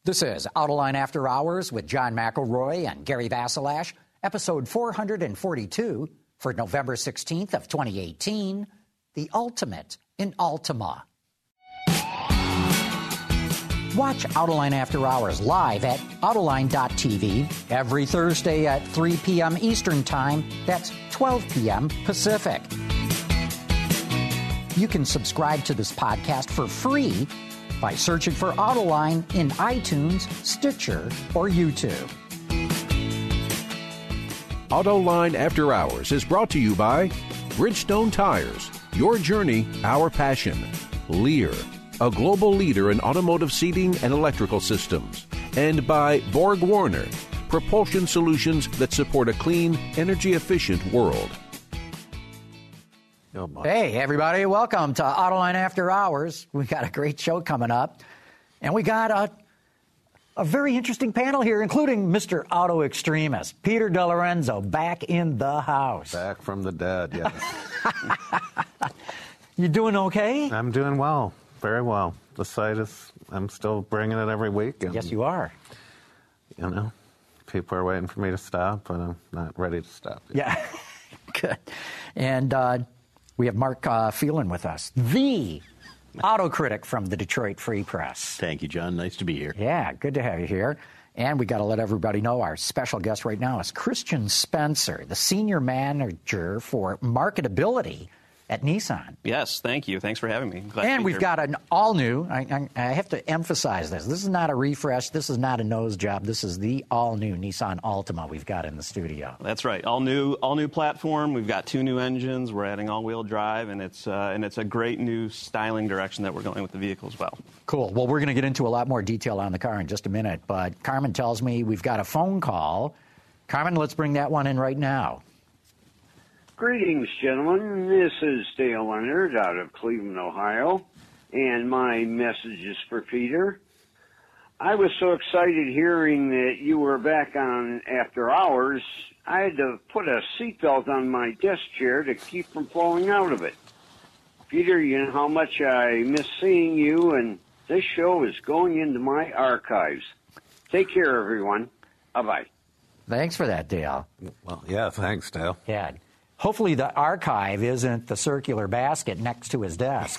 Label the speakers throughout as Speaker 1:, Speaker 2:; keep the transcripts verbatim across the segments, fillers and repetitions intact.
Speaker 1: This is Autoline After Hours with John McElroy and Gary Vasilash, episode four hundred forty-two for November sixteenth of twenty eighteen, The Ultimate in Altima. Watch Autoline After Hours live at Autoline dot T V every Thursday at three p.m. Eastern Time. That's twelve p.m. Pacific. You can subscribe to this podcast for free by searching for Autoline in iTunes, Stitcher, or YouTube.
Speaker 2: Autoline After Hours is brought to you by Bridgestone Tires, your journey, our passion. Lear, a global leader in automotive seating and electrical systems. And by Borg Warner, propulsion solutions that support a clean, energy-efficient world.
Speaker 1: Oh, hey, everybody. Welcome to Autoline After Hours. We got a great show coming up. And we got a, a very interesting panel here, including Mister Auto Extremist, Peter DeLorenzo, back in the house.
Speaker 3: Back from the dead, yes.
Speaker 1: You doing okay?
Speaker 3: I'm doing well. Very well. The site is, I'm still bringing it every week. And,
Speaker 1: yes, you are.
Speaker 3: You know, people are waiting for me to stop, but I'm not ready to stop yet.
Speaker 1: Yeah, good. And uh, we have Mark uh, Phelan with us, the auto critic from the Detroit Free Press.
Speaker 4: Thank you, John. Nice to be here.
Speaker 1: Yeah, good to have you here. And we got to let everybody know our special guest right now is Christian Spencer, the senior manager for marketability at Nissan.
Speaker 5: Yes, thank you. Thanks for having me. Glad
Speaker 1: and
Speaker 5: to be
Speaker 1: we've
Speaker 5: here.
Speaker 1: got an all-new, I, I, I have to emphasize this, this is not a refresh, this is not a nose job, this is the all-new Nissan Altima we've got in the studio.
Speaker 5: That's right. All new all new platform. We've got two new engines. We're adding all-wheel drive, and it's uh, and it's a great new styling direction that we're going with the vehicle as well.
Speaker 1: Cool. Well, we're going to get into a lot more detail on the car in just a minute, but Carmen tells me we've got a phone call. Carmen, let's bring that one in right now.
Speaker 6: Greetings, gentlemen. This is Dale Leonard out of Cleveland, Ohio, and my message is for Peter. I was so excited hearing that you were back on After Hours, I had to put a seatbelt on my desk chair to keep from falling out of it. Peter, you know how much I miss seeing you, and this show is going into my archives. Take care, everyone. Bye-bye.
Speaker 1: Thanks for that, Dale.
Speaker 3: Well, yeah, thanks, Dale.
Speaker 1: Yeah. Hopefully the archive isn't the circular basket next to his desk.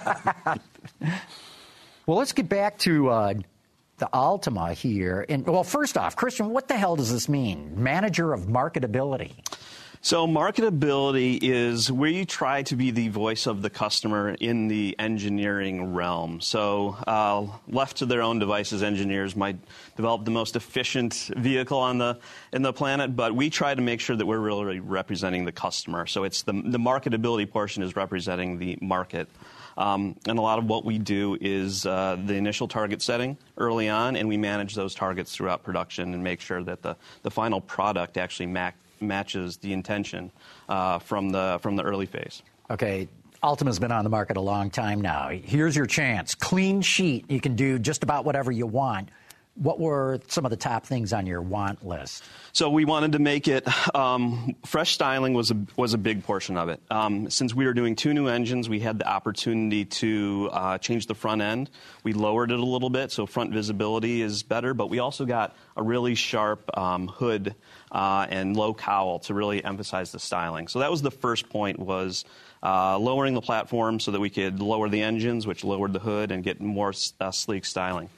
Speaker 1: Well, let's get back to uh, the Altima here. And well, first off, Christian, what the hell does this mean? Manager of marketability.
Speaker 5: So marketability is where you try to be the voice of the customer in the engineering realm. So uh, left to their own devices, engineers might develop the most efficient vehicle on the in the planet, but we try to make sure that we're really representing the customer. So it's the, the marketability portion is representing the market. Um, and a lot of what we do is uh, the initial target setting early on, and we manage those targets throughout production and make sure that the, the final product actually ma- matches the intention uh, from the from the early phase.
Speaker 1: Okay, Altima's been on the market a long time now. Here's your chance. Clean sheet. You can do just about whatever you want. What were some of the top things on your want list?
Speaker 5: So we wanted to make it, um, fresh styling was a, was a big portion of it. Um, since we were doing two new engines, we had the opportunity to uh, change the front end. We lowered it a little bit, so front visibility is better, but we also got a really sharp um, hood uh, and low cowl to really emphasize the styling. So that was the first point, was uh, lowering the platform so that we could lower the engines, which lowered the hood, and get more uh, sleek styling.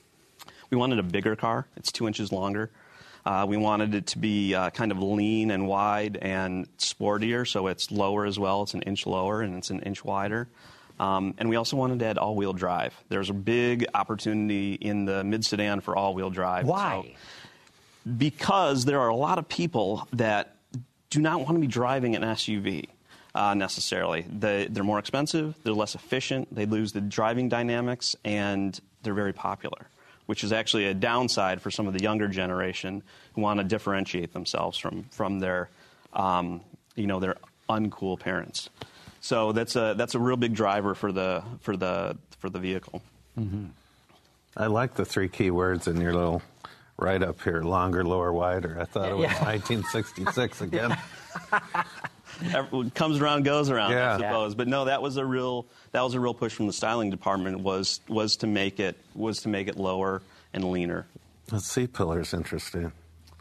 Speaker 5: We wanted a bigger car. It's two inches longer. Uh, we wanted it to be uh, kind of lean and wide and sportier, so it's lower as well. It's an inch lower and it's an inch wider. Um, and we also wanted to add all-wheel drive. There's a big opportunity in the mid-sedan for all-wheel drive.
Speaker 1: Why?
Speaker 5: So, because there are a lot of people that do not want to be driving an S U V. Uh, necessarily. They, they're more expensive, they're less efficient, they lose the driving dynamics, and they're very popular, which is actually a downside for some of the younger generation who want to differentiate themselves from from their, um, you know, their uncool parents. So that's a that's a real big driver for the for the for the vehicle.
Speaker 1: Mm-hmm.
Speaker 3: I like the three key words in your little write-up here: longer, lower, wider. I thought it was
Speaker 1: Yeah.
Speaker 3: nineteen sixty-six again.
Speaker 5: What comes around goes around,
Speaker 3: Yeah.
Speaker 5: I suppose. But no, that was a real that was a real push from the styling department was was to make it was to make it lower and leaner.
Speaker 3: The C-pillar is interesting.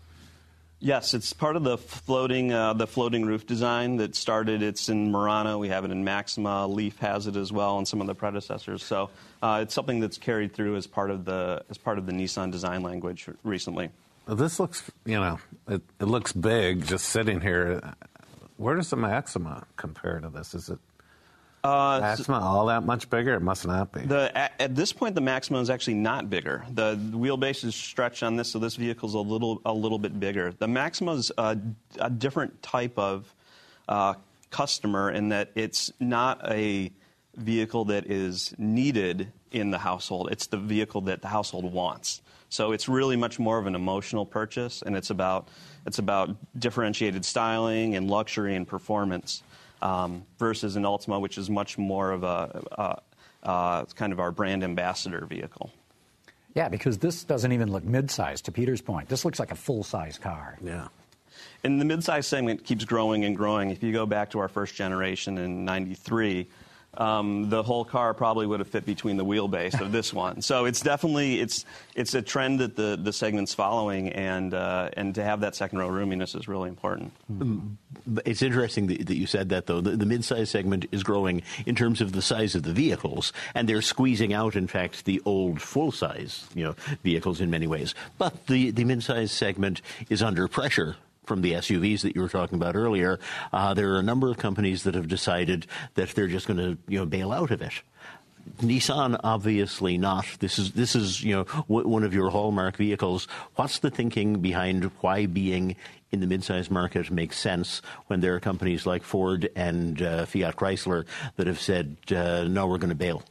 Speaker 5: Yes, it's part of the floating uh, the floating roof design that started. It's in Murano. We have it in Maxima. Leaf has it as well, and some of the predecessors. So uh, it's something that's carried through as part of the as part of the Nissan design language recently.
Speaker 3: Well, this looks, you know, it, it looks big just sitting here. Where does the Maxima compare to this? Is it
Speaker 5: Uh,
Speaker 3: Maxima all that much bigger? It must not be.
Speaker 5: The, at, at this point, the Maxima is actually not bigger. The, the wheelbase is stretched on this, so this vehicle is a little a little bit bigger. The Maxima is a, a different type of uh, customer in that it's not a vehicle that is needed in the household. It's the vehicle that the household wants. So it's really much more of an emotional purchase, and it's about it's about differentiated styling and luxury and performance. Um, versus an Altima, which is much more of a uh, uh, kind of our brand ambassador vehicle.
Speaker 1: Yeah, because this doesn't even look mid-size, to Peter's point. This looks like a full-size car.
Speaker 3: Yeah.
Speaker 5: And the mid-size segment keeps growing and growing. If you go back to our first generation in ninety-three, um, the whole car probably would have fit between the wheelbase of this one. So it's definitely it's it's a trend that the, the segment's following, and uh, and to have that second row roominess is really important.
Speaker 4: It's interesting that, that you said that, though. The, the mid-size segment is growing in terms of the size of the vehicles, and they're squeezing out, in fact, the old full-size, you know, vehicles in many ways. But the, the mid-size segment is under pressure from the S U Vs that you were talking about earlier. Uh, there are a number of companies that have decided that they're just going to, you know, bail out of it. Nissan, obviously not. This is, this is, you know, w- one of your hallmark vehicles. What's the thinking behind why being in the midsize market makes sense when there are companies like Ford and uh, Fiat Chrysler that have said, uh, no, we're going to bail?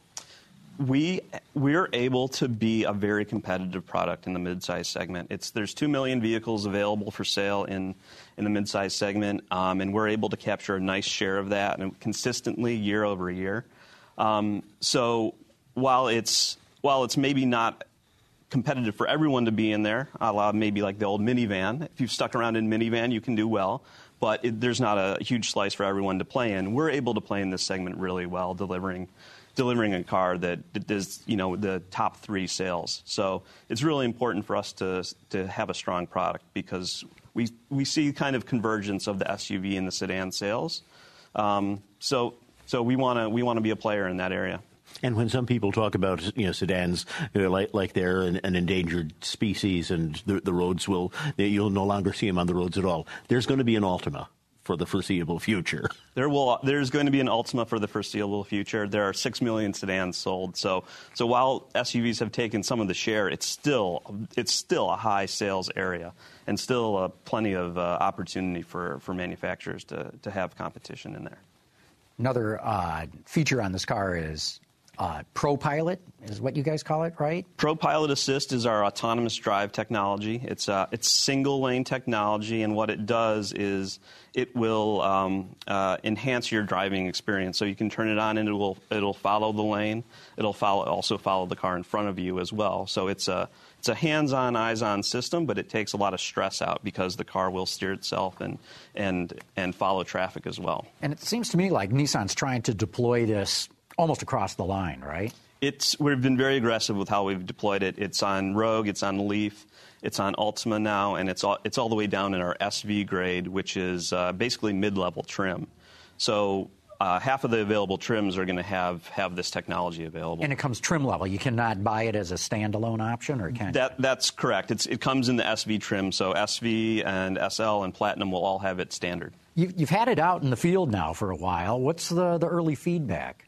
Speaker 5: We we're able to be a very competitive product in the midsize segment. It's there's two million vehicles available for sale in in the midsize segment, um, and we're able to capture a nice share of that and consistently year over year. Um, so while it's while it's maybe not competitive for everyone to be in there, a la maybe like the old minivan. If you've stuck around in minivan, you can do well, but it, there's not a huge slice for everyone to play in. We're able to play in this segment really well, delivering. delivering a car that is, you know, the top three sales. So it's really important for us to to have a strong product because we we see kind of convergence of the S U V and the sedan sales. Um, so so we want to we want to be a player in that area.
Speaker 4: And when some people talk about, you know, sedans, you know, like like they're an, an endangered species and the, the roads will, you'll no longer see them on the roads at all, there's going to be an Altima for the foreseeable future.
Speaker 5: There will. There's going to be an Altima for the foreseeable future. There are six million sedans sold. So, so while S U Vs have taken some of the share, it's still it's still a high sales area and still uh, plenty of uh, opportunity for, for manufacturers to to have competition in there.
Speaker 1: Another uh, feature on this car is uh, ProPilot, is what you guys call it, right?
Speaker 5: ProPilot Assist is our autonomous drive technology. It's uh, it's single lane technology, and what it does is it will um, uh, enhance your driving experience. So you can turn it on, and it will it'll follow the lane. It'll follow also follow the car in front of you as well. So it's a it's a hands-on, eyes-on system, but it takes a lot of stress out because the car will steer itself and and and follow traffic as well.
Speaker 1: And it seems to me like Nissan's trying to deploy this almost across the line, right?
Speaker 5: It's we've been very aggressive with how we've deployed it. It's on Rogue, it's on Leaf, it's on Altima now, and it's all it's all the way down in our S V grade, which is uh, basically mid-level trim. So uh, half of the available trims are going to have have this technology available.
Speaker 1: And it comes trim level. You cannot buy it as a standalone option, or can you?
Speaker 5: That that's correct. It's it comes in the S V trim, so S V and S L and Platinum will all have it standard.
Speaker 1: You've, you've had it out in the field now for a while. What's the the early feedback?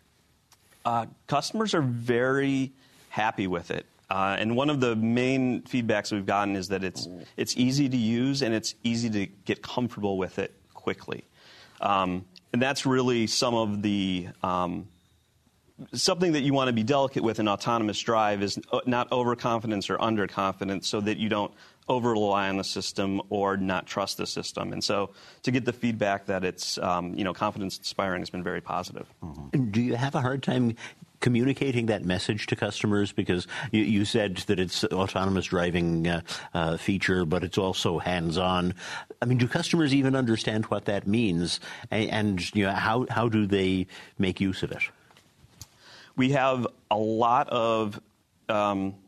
Speaker 5: Uh, customers are very happy with it. Uh, and one of the main feedbacks we've gotten is that it's it's easy to use and it's easy to get comfortable with it quickly. Um, and that's really some of the um, something that you want to be delicate with in autonomous drive is not overconfidence or underconfidence, so that you don't over rely on the system or not trust the system. And so to get the feedback that it's um, you know confidence inspiring has been very positive.
Speaker 4: Mm-hmm. Do you have a hard time communicating that message to customers? Because you, you said that it's an autonomous driving uh, uh, feature, but it's also hands-on. I mean, do customers even understand what that means? And, and you know, how, how do they make use of it?
Speaker 5: We have a lot of um,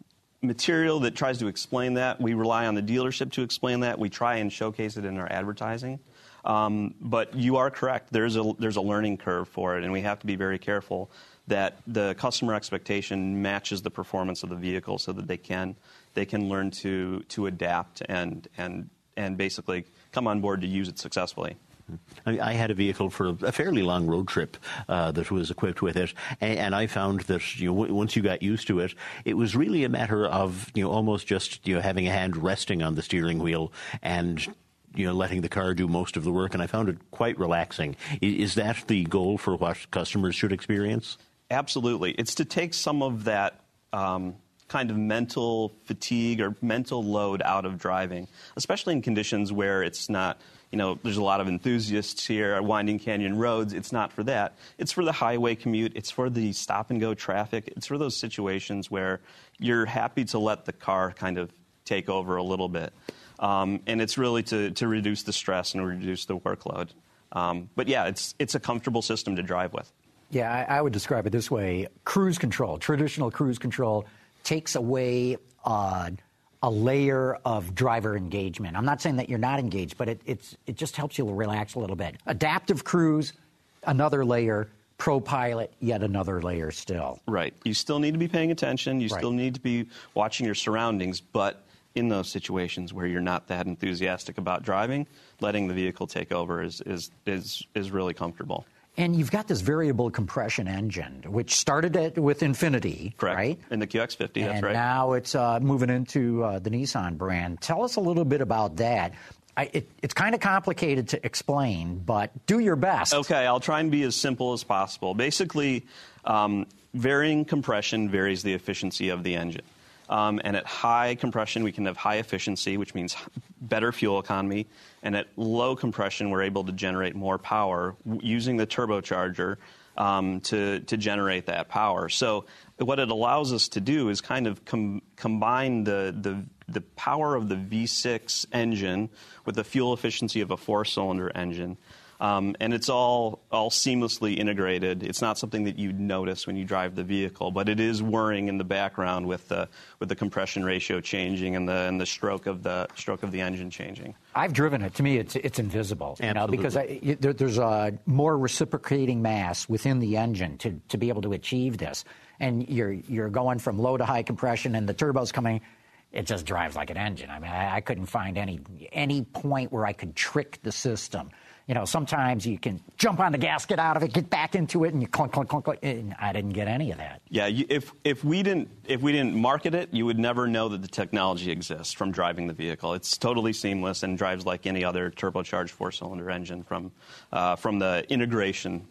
Speaker 5: material that tries to explain that. We rely on the dealership to explain that. We try and showcase it in our advertising. Um, but you are correct. There's a, there's a learning curve for it, and we have to be very careful that the customer expectation matches the performance of the vehicle so that they can they can learn to to adapt and and and basically come on board to use it successfully.
Speaker 4: I, I had a vehicle for a fairly long road trip uh, that was equipped with it, and, and I found that you know w- once you got used to it, it was really a matter of you know almost just you know having a hand resting on the steering wheel and you know letting the car do most of the work, and I found it quite relaxing. Is, is that the goal for what customers should experience?
Speaker 5: Absolutely. It's to take some of that um, kind of mental fatigue or mental load out of driving, especially in conditions where it's not, you know, there's a lot of enthusiasts here at Winding Canyon Roads. It's not for that. It's for the highway commute. It's for the stop-and-go traffic. It's for those situations where you're happy to let the car kind of take over a little bit. Um, and it's really to, to reduce the stress and reduce the workload. Um, but, yeah, it's it's a comfortable system to drive with.
Speaker 1: Yeah, I, I would describe it this way. Cruise control, traditional cruise control, takes away uh, a layer of driver engagement. I'm not saying that you're not engaged, but it, it's, it just helps you relax a little bit. Adaptive cruise, another layer. ProPilot, yet another layer still.
Speaker 5: Right. You still need to be paying attention. You
Speaker 1: Right.
Speaker 5: still need to be watching your surroundings, but in those situations where you're not that enthusiastic about driving, letting the vehicle take over is is is, is really comfortable.
Speaker 1: And you've got this variable compression engine, which started at, with Infiniti,
Speaker 5: Correct.
Speaker 1: right?
Speaker 5: In the Q X fifty, that's
Speaker 1: and
Speaker 5: right.
Speaker 1: now it's uh, moving into uh, the Nissan brand. Tell us a little bit about that. I, it, it's kind of complicated to explain, but do your best.
Speaker 5: Okay, I'll try and be as simple as possible. Basically, um, varying compression varies the efficiency of the engine. Um, and at high compression, we can have high efficiency, which means better fuel economy. And at low compression, we're able to generate more power using the turbocharger um, to, to generate that power. So what it allows us to do is kind of com- combine the, the, the power of the V six engine with the fuel efficiency of a four-cylinder engine. Um, and it's all all seamlessly integrated. It's not something that you'd notice when you drive the vehicle, but it is whirring in the background with the with the compression ratio changing and the and the stroke of the stroke of the engine changing.
Speaker 1: I've driven it. To me, it's it's invisible. You know,
Speaker 4: Absolutely.
Speaker 1: because I, you, there, there's a more reciprocating mass within the engine to, to be able to achieve this. And you're you're going from low to high compression, and the turbo's coming. It just drives like an engine. I mean, I, I couldn't find any any point where I could trick the system. You know, sometimes you can jump on the gas, get out of it, get back into it, and you clunk, clunk, clunk, clunk. And I didn't get any of that.
Speaker 5: Yeah, you, if if we didn't if we didn't market it, you would never know that the technology exists from driving the vehicle. It's totally seamless and drives like any other turbocharged four-cylinder engine from uh, from the integration.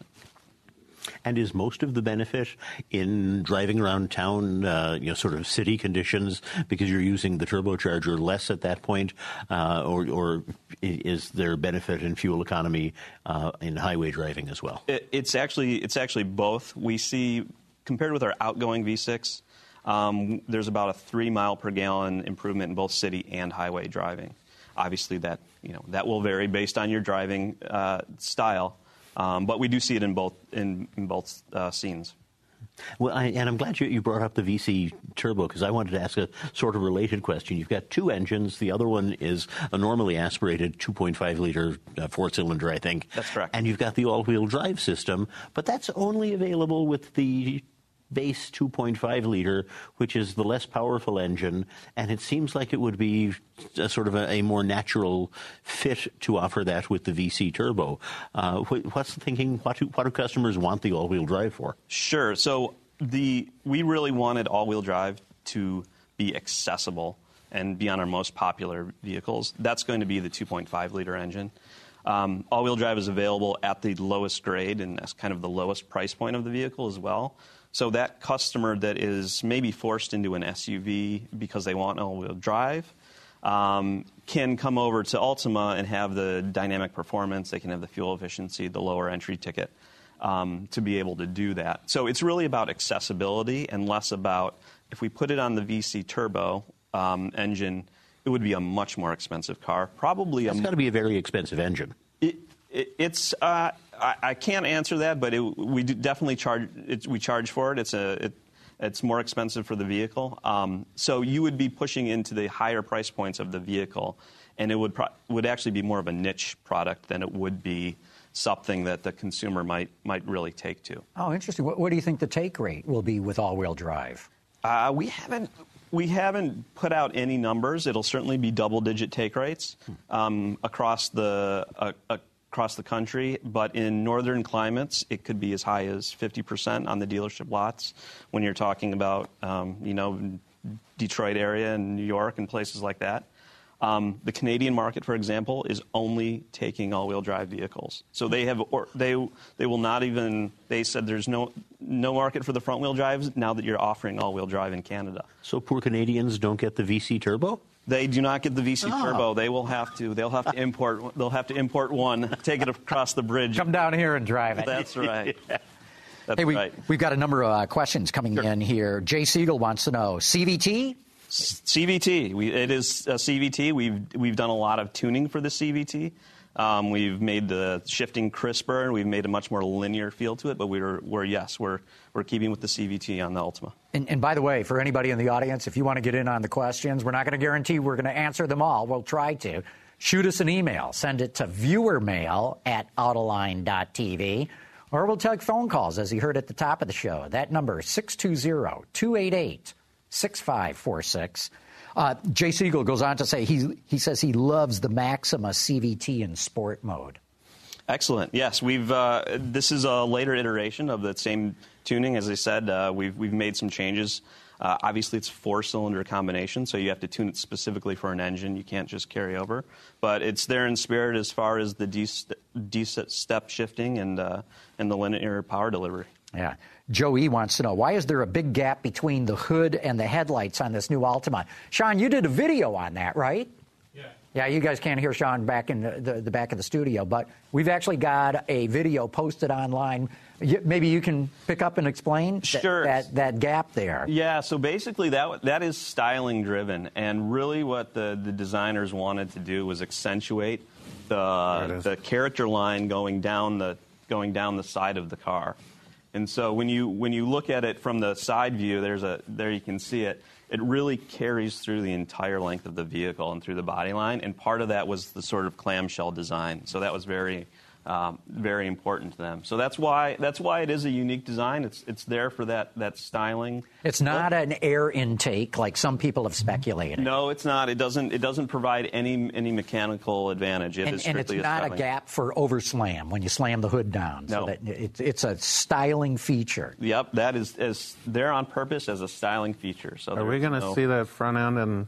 Speaker 4: And is most of the benefit in driving around town, uh, you know, sort of city conditions, because you're using the turbocharger less at that point, uh, or, or is there benefit in fuel economy uh, in highway driving as well?
Speaker 5: It, it's actually it's actually both. We see, compared with our outgoing V six, um, there's about a three mile per gallon improvement in both city and highway driving. Obviously, that you know that will vary based on your driving uh, style. Um, but we do see it in both in, in both uh, scenes.
Speaker 4: Well, I, and I'm glad you, you brought up the V C turbo, because I wanted to ask a sort of related question. You've got two engines. The other one is a normally aspirated two point five liter uh, four-cylinder, I think.
Speaker 5: That's correct.
Speaker 4: And you've got the all-wheel drive system, but that's only available with the base two point five liter, which is the less powerful engine, and it seems like it would be a sort of a, a more natural fit to offer that with the V C turbo. Uh, what, what's the thinking? What do, what do customers want the all-wheel drive for?
Speaker 5: Sure. So the we really wanted all-wheel drive to be accessible and be on our most popular vehicles. That's going to be the two point five liter engine. Um, all-wheel drive is available at the lowest grade, and that's kind of the lowest price point of the vehicle as well. So that customer that is maybe forced into an S U V because they want all-wheel drive um, can come over to Altima and have the dynamic performance. They can have the fuel efficiency, the lower entry ticket um, to be able to do that. So it's really about accessibility and less about, if we put it on the V C turbo um, engine, it would be a much more expensive car. Probably
Speaker 4: It's
Speaker 5: a,
Speaker 4: got to be a very expensive engine.
Speaker 5: It, it, it's uh, I, I can't answer that, but it, we do definitely charge. It, we charge for it. It's a it, It's more expensive for the vehicle. Um, so you would be pushing into the higher price points of the vehicle, and it would pro- would actually be more of a niche product than it would be something that the consumer might might really take to.
Speaker 1: Oh, interesting. What, what do you think the take rate will be with all-wheel drive?
Speaker 5: Uh, we haven't we haven't put out any numbers. It'll certainly be double-digit take rates um, across the uh, across the country. But in northern climates, it could be as high as fifty percent on the dealership lots. When you're talking about um, you know Detroit area and New York and places like that. Um, the Canadian market, for example, is only taking all-wheel drive vehicles. So they have, or they they will not even. They said there's no no market for the front-wheel drives now that you're offering all-wheel drive in Canada.
Speaker 4: So poor Canadians don't get the V C Turbo?
Speaker 5: They do not get the V C
Speaker 1: Oh.
Speaker 5: Turbo. They will have to. They'll have to import. They'll have to import one, take it across the bridge.
Speaker 1: Come down here and drive it.
Speaker 5: That's right. That's
Speaker 1: Hey, we,
Speaker 5: right.
Speaker 1: we've got a number of uh, questions coming
Speaker 5: Sure.
Speaker 1: in here. Jay Siegel wants to know, C V T?
Speaker 5: C V T. We, it is a C V T. We've we've done a lot of tuning for the C V T. Um, we've made the shifting crisper. We've made a much more linear feel to it. But we're we're yes, we're we're keeping with the C V T on the Altima.
Speaker 1: And, and by the way, for anybody in the audience, if you want to get in on the questions, we're not going to guarantee we're going to answer them all. We'll try to. Shoot us an email. Send it to viewermail at autoline dot t v. Or we'll take phone calls, as you heard at the top of the show. That number is six two zero, two eight eight, six five four six. Uh, Jay Siegel goes on to say he he says he loves the Maxima C V T in sport mode.
Speaker 5: Excellent. Yes, we've. Uh, this is a later iteration of the same tuning. As I said, uh, we've we've made some changes. Uh, obviously, it's four-cylinder combination, so you have to tune it specifically for an engine. You can't just carry over. But it's there in spirit as far as the D-step shifting and uh, and the linear power delivery.
Speaker 1: Yeah. Joe E. wants to know, why is there a big gap between the hood and the headlights on this new Altima? Sean, you did a video on that, right?
Speaker 7: Yeah.
Speaker 1: Yeah, you guys can't hear Sean back in the, the, the back of the studio, but we've actually got a video posted online. You, maybe you can pick up and explain th-
Speaker 5: Sure.
Speaker 1: that, that gap there.
Speaker 5: Yeah, so basically that that is styling driven, and really what the, the designers wanted to do was accentuate
Speaker 3: There it
Speaker 5: the
Speaker 3: is.
Speaker 5: the character line going down the going down the side of the car. And so when you when you look at it from the side view, there's a there you can see it. It really carries through the entire length of the vehicle and through the body line, and part of that was the sort of clamshell design. So that was very um, very important to them. So that's why that's why it is a unique design. It's it's there for that that styling.
Speaker 1: It's not an air intake like some people have speculated.
Speaker 5: No, it's not. It doesn't. It doesn't provide any any mechanical advantage. It
Speaker 1: And,
Speaker 5: is
Speaker 1: and it's
Speaker 5: strictly a
Speaker 1: not a
Speaker 5: styling.
Speaker 1: gap for overslam when you slam the hood down. So
Speaker 5: No.
Speaker 1: that it's, it's a styling feature.
Speaker 5: Yep, that is as they're on purpose as a styling feature. So
Speaker 3: Are we
Speaker 5: there's
Speaker 3: going to
Speaker 5: no-
Speaker 3: see that front end in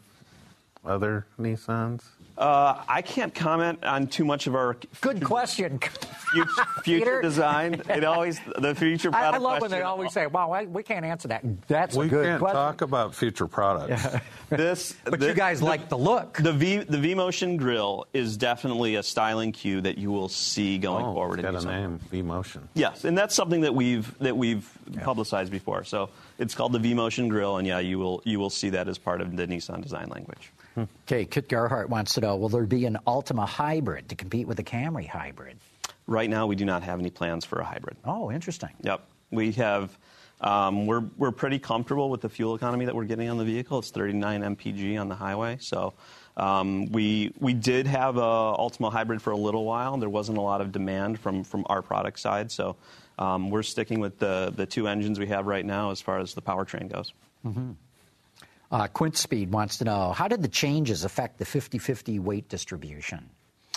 Speaker 3: other Nissans?
Speaker 5: Uh, I can't comment on too much of our
Speaker 1: Good question.
Speaker 5: future, future
Speaker 1: Peter?
Speaker 5: design. It always the future
Speaker 1: I,
Speaker 5: product.
Speaker 1: I love when they
Speaker 5: question.
Speaker 1: always say, "Wow, I, we can't answer that." That's
Speaker 3: We
Speaker 1: a good
Speaker 3: can't
Speaker 1: question.
Speaker 3: talk about future products.
Speaker 5: this.
Speaker 1: But
Speaker 5: the-
Speaker 1: you guys
Speaker 5: the-
Speaker 1: like the look.
Speaker 5: The V the V Motion grill is definitely a styling cue that you will see going
Speaker 3: Oh,
Speaker 5: forward.
Speaker 3: it's
Speaker 5: in
Speaker 3: got a
Speaker 5: Nissan.
Speaker 3: name, V-Motion.
Speaker 5: Yes, and that's something that we've that we've publicized before. So it's called the V Motion grill, and yeah, you will you will see that as part of the Nissan design language.
Speaker 1: Okay, Kit Gerhart wants to know, will there be an Altima hybrid to compete with the Camry hybrid?
Speaker 5: Right now, we do not have any plans for a hybrid.
Speaker 1: Oh, interesting.
Speaker 5: Yep, we have. Um, we're we're pretty comfortable with the fuel economy that we're getting on the vehicle. It's thirty-nine M P G on the highway. So um, we we did have a Altima hybrid for a little while. There wasn't a lot of demand from from our product side. So um, we're sticking with the the two engines we have right now as far as the powertrain goes.
Speaker 1: Mm-hmm. Uh, Quint Speed wants to know, how did the changes affect the fifty-fifty weight distribution?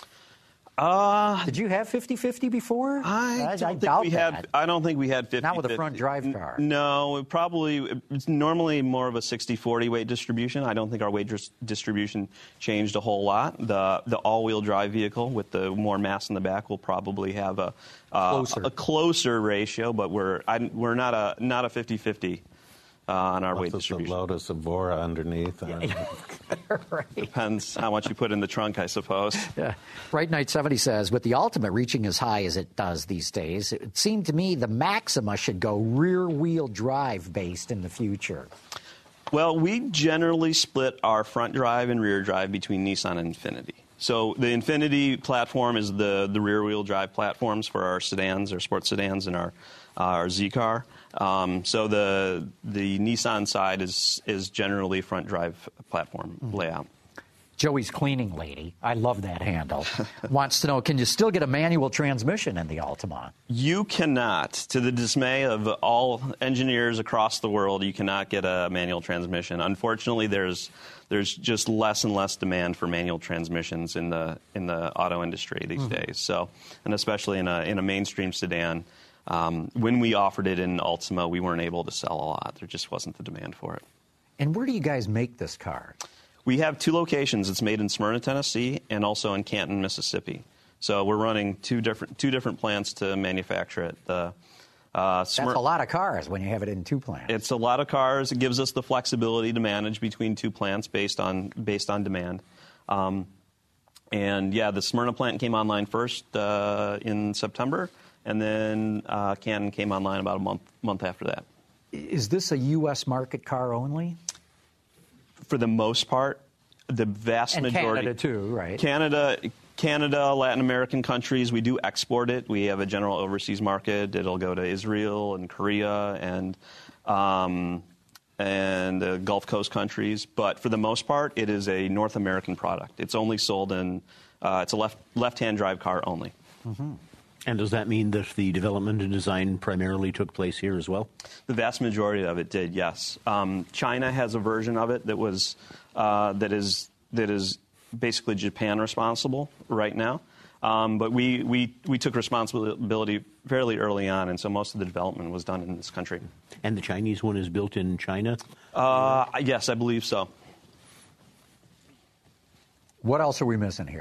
Speaker 5: Uh,
Speaker 1: Did you have fifty-fifty before?
Speaker 5: I don't think
Speaker 1: doubt
Speaker 5: we
Speaker 1: that.
Speaker 5: had. I don't think we had fifty.
Speaker 1: Not with a front drive car.
Speaker 5: No, it probably. It's normally more of a sixty forty weight distribution. I don't think our weight dis- distribution changed a whole lot. The the all-wheel drive vehicle with the more mass in the back will probably have a uh,
Speaker 1: Closer.
Speaker 5: a closer ratio, but we're I, we're not a not a fifty-fifty uh, on our weight
Speaker 3: What's the
Speaker 5: distribution.
Speaker 3: Lotus Evora underneath?
Speaker 1: Right.
Speaker 5: Depends how much you put in the trunk, I suppose.
Speaker 1: Yeah. Bright Knight seventy says, with the Ultimate reaching as high as it does these days, it seemed to me the Maxima should go rear-wheel drive based in the future.
Speaker 5: Well, we generally split our front drive and rear drive between Nissan and Infiniti. So the Infiniti platform is the, the rear-wheel drive platforms for our sedans, our sports sedans, and our uh, or Z-Car. Um, so the the Nissan side is is generally front drive platform mm-hmm. layout.
Speaker 1: Joey's cleaning lady, I love that handle, wants to know, can you still get a manual transmission in the Altima?
Speaker 5: You cannot. To the dismay of all engineers across the world, you cannot get a manual transmission. Unfortunately, there's there's just less and less demand for manual transmissions in the in the auto industry these mm-hmm. days. So, and especially in a in a mainstream sedan. Um, when we offered it in Altima, we weren't able to sell a lot. There just wasn't the demand for it.
Speaker 1: And where do you guys make this car?
Speaker 5: We have two locations. It's made in Smyrna, Tennessee, and also in Canton, Mississippi. So we're running two different two different plants to manufacture it. The, uh,
Speaker 1: That's a lot of cars when you have it in two plants.
Speaker 5: It's a lot of cars. It gives us the flexibility to manage between two plants based on based on demand. Um, and yeah, the Smyrna plant came online first uh, in September, and then uh, Canton came online about a month month after that.
Speaker 1: Is this a U S market car only?
Speaker 5: For the most part, the vast
Speaker 1: and
Speaker 5: majority.
Speaker 1: Canada too, right?
Speaker 5: Canada, Canada, Latin American countries. We do export it. We have a general overseas market. It'll go to Israel and Korea and um, and the Gulf Coast countries. But for the most part, it is a North American product. It's only sold in. Uh, it's a left left-hand drive car only.
Speaker 4: Mm-hmm. And does that mean that the development and design primarily took place here as well?
Speaker 5: The vast majority of it did, yes. Um, China has a version of it that was uh, that is that is basically Japan responsible right now. Um, but we, we we took responsibility fairly early on, and so most of the development was done in this country.
Speaker 4: And the Chinese one is built in China?
Speaker 5: Uh, yes, I believe so.
Speaker 1: What else are we missing here?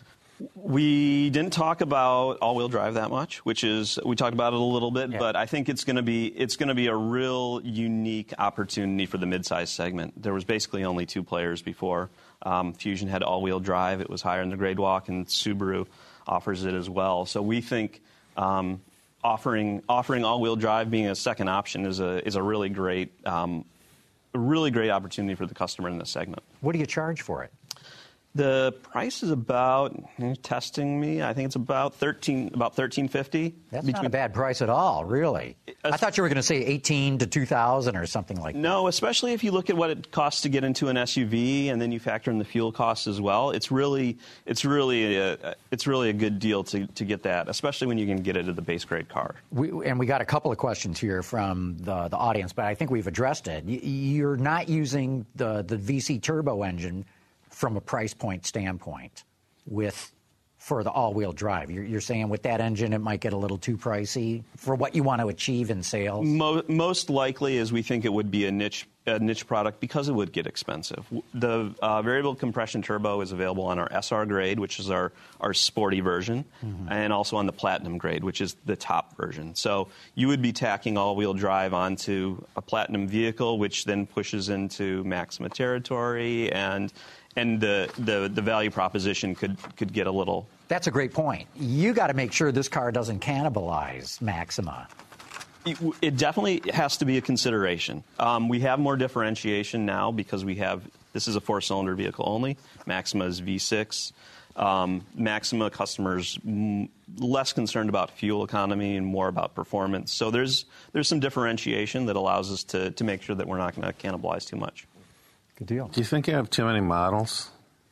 Speaker 5: We didn't talk about all-wheel drive that much, which is we talked about it a little bit, yeah. but I think it's going to be it's going to be a real unique opportunity for the midsize segment. There was basically only two players before. Um, Fusion had all-wheel drive; it was higher in the grade walk, and Subaru offers it as well. So we think um, offering offering all-wheel drive being a second option is a is a really great um, a really great opportunity for the customer in this segment.
Speaker 1: What do you charge for it?
Speaker 5: The price is about, you're testing me, I think it's about thirteen, about thirteen fifty.
Speaker 1: That's between, not a bad price at all, really. I thought you were going to say eighteen to two thousand or something like that.
Speaker 5: No, especially if you look at what it costs to get into an S U V, and then you factor in the fuel costs as well. It's really, it's really, a, it's really a good deal to, to get that, especially when you can get it at the base grade car.
Speaker 1: We, and we got a couple of questions here from the, the audience, but I think we've addressed it. You're not using the, the V C turbo engine from a price point standpoint with for the all-wheel drive. You're, you're saying with that engine it might get a little too pricey for what you want to achieve in sales?
Speaker 5: Mo- most likely is we think it would be a niche a niche product because it would get expensive. The uh, variable compression turbo is available on our S R grade, which is our, our sporty version, mm-hmm. and also on the Platinum grade, which is the top version. So you would be tacking all-wheel drive onto a Platinum vehicle, which then pushes into Maxima territory, and and the, the, the value proposition could, could get a little...
Speaker 1: That's a great point. You got to make sure this car doesn't cannibalize Maxima.
Speaker 5: It, it definitely has to be a consideration. Um, we have more differentiation now because we have... This is a four-cylinder vehicle only. Maxima is V six. Um, Maxima customers m- less concerned about fuel economy and more about performance. So there's there's some differentiation that allows us to, to make sure that we're not going to cannibalize too much.
Speaker 1: Good deal.
Speaker 3: Do you think you have too many models?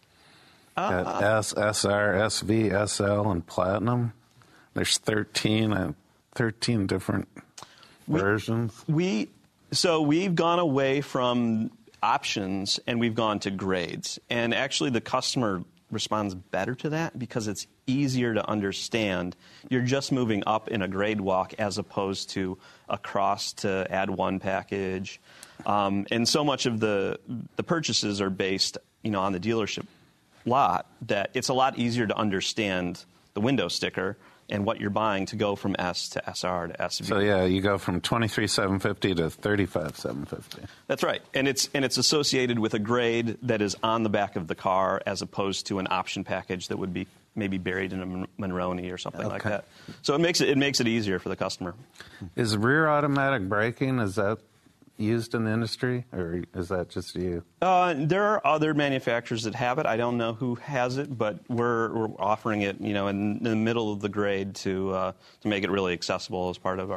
Speaker 5: Uh,
Speaker 3: Got S, S R, S V, S L, and Platinum. There's thirteen, uh, thirteen different
Speaker 5: we,
Speaker 3: versions.
Speaker 5: We so we've gone away from options and we've gone to grades. And actually, the customer responds better to that because it's easier to understand. You're just moving up in a grade walk as opposed to across to add one package. Um, and so much of the the purchases are based, you know, on the dealership lot that it's a lot easier to understand the window sticker and what you're buying to go from S to S R to S V.
Speaker 3: So yeah, you go from twenty-three seven fifty to thirty-five seven fifty.
Speaker 5: That's right, and it's and it's associated with a grade that is on the back of the car as opposed to an option package that would be maybe buried in a Monroney or something okay. like that. So it makes it it makes it easier for the customer.
Speaker 3: Is rear automatic braking, is that used in the industry, or is that just you?
Speaker 5: Uh, there are other manufacturers that have it. I don't know who has it, but we're, we're offering it, you know, in, in the middle of the grade to uh, to make it really accessible as part of our,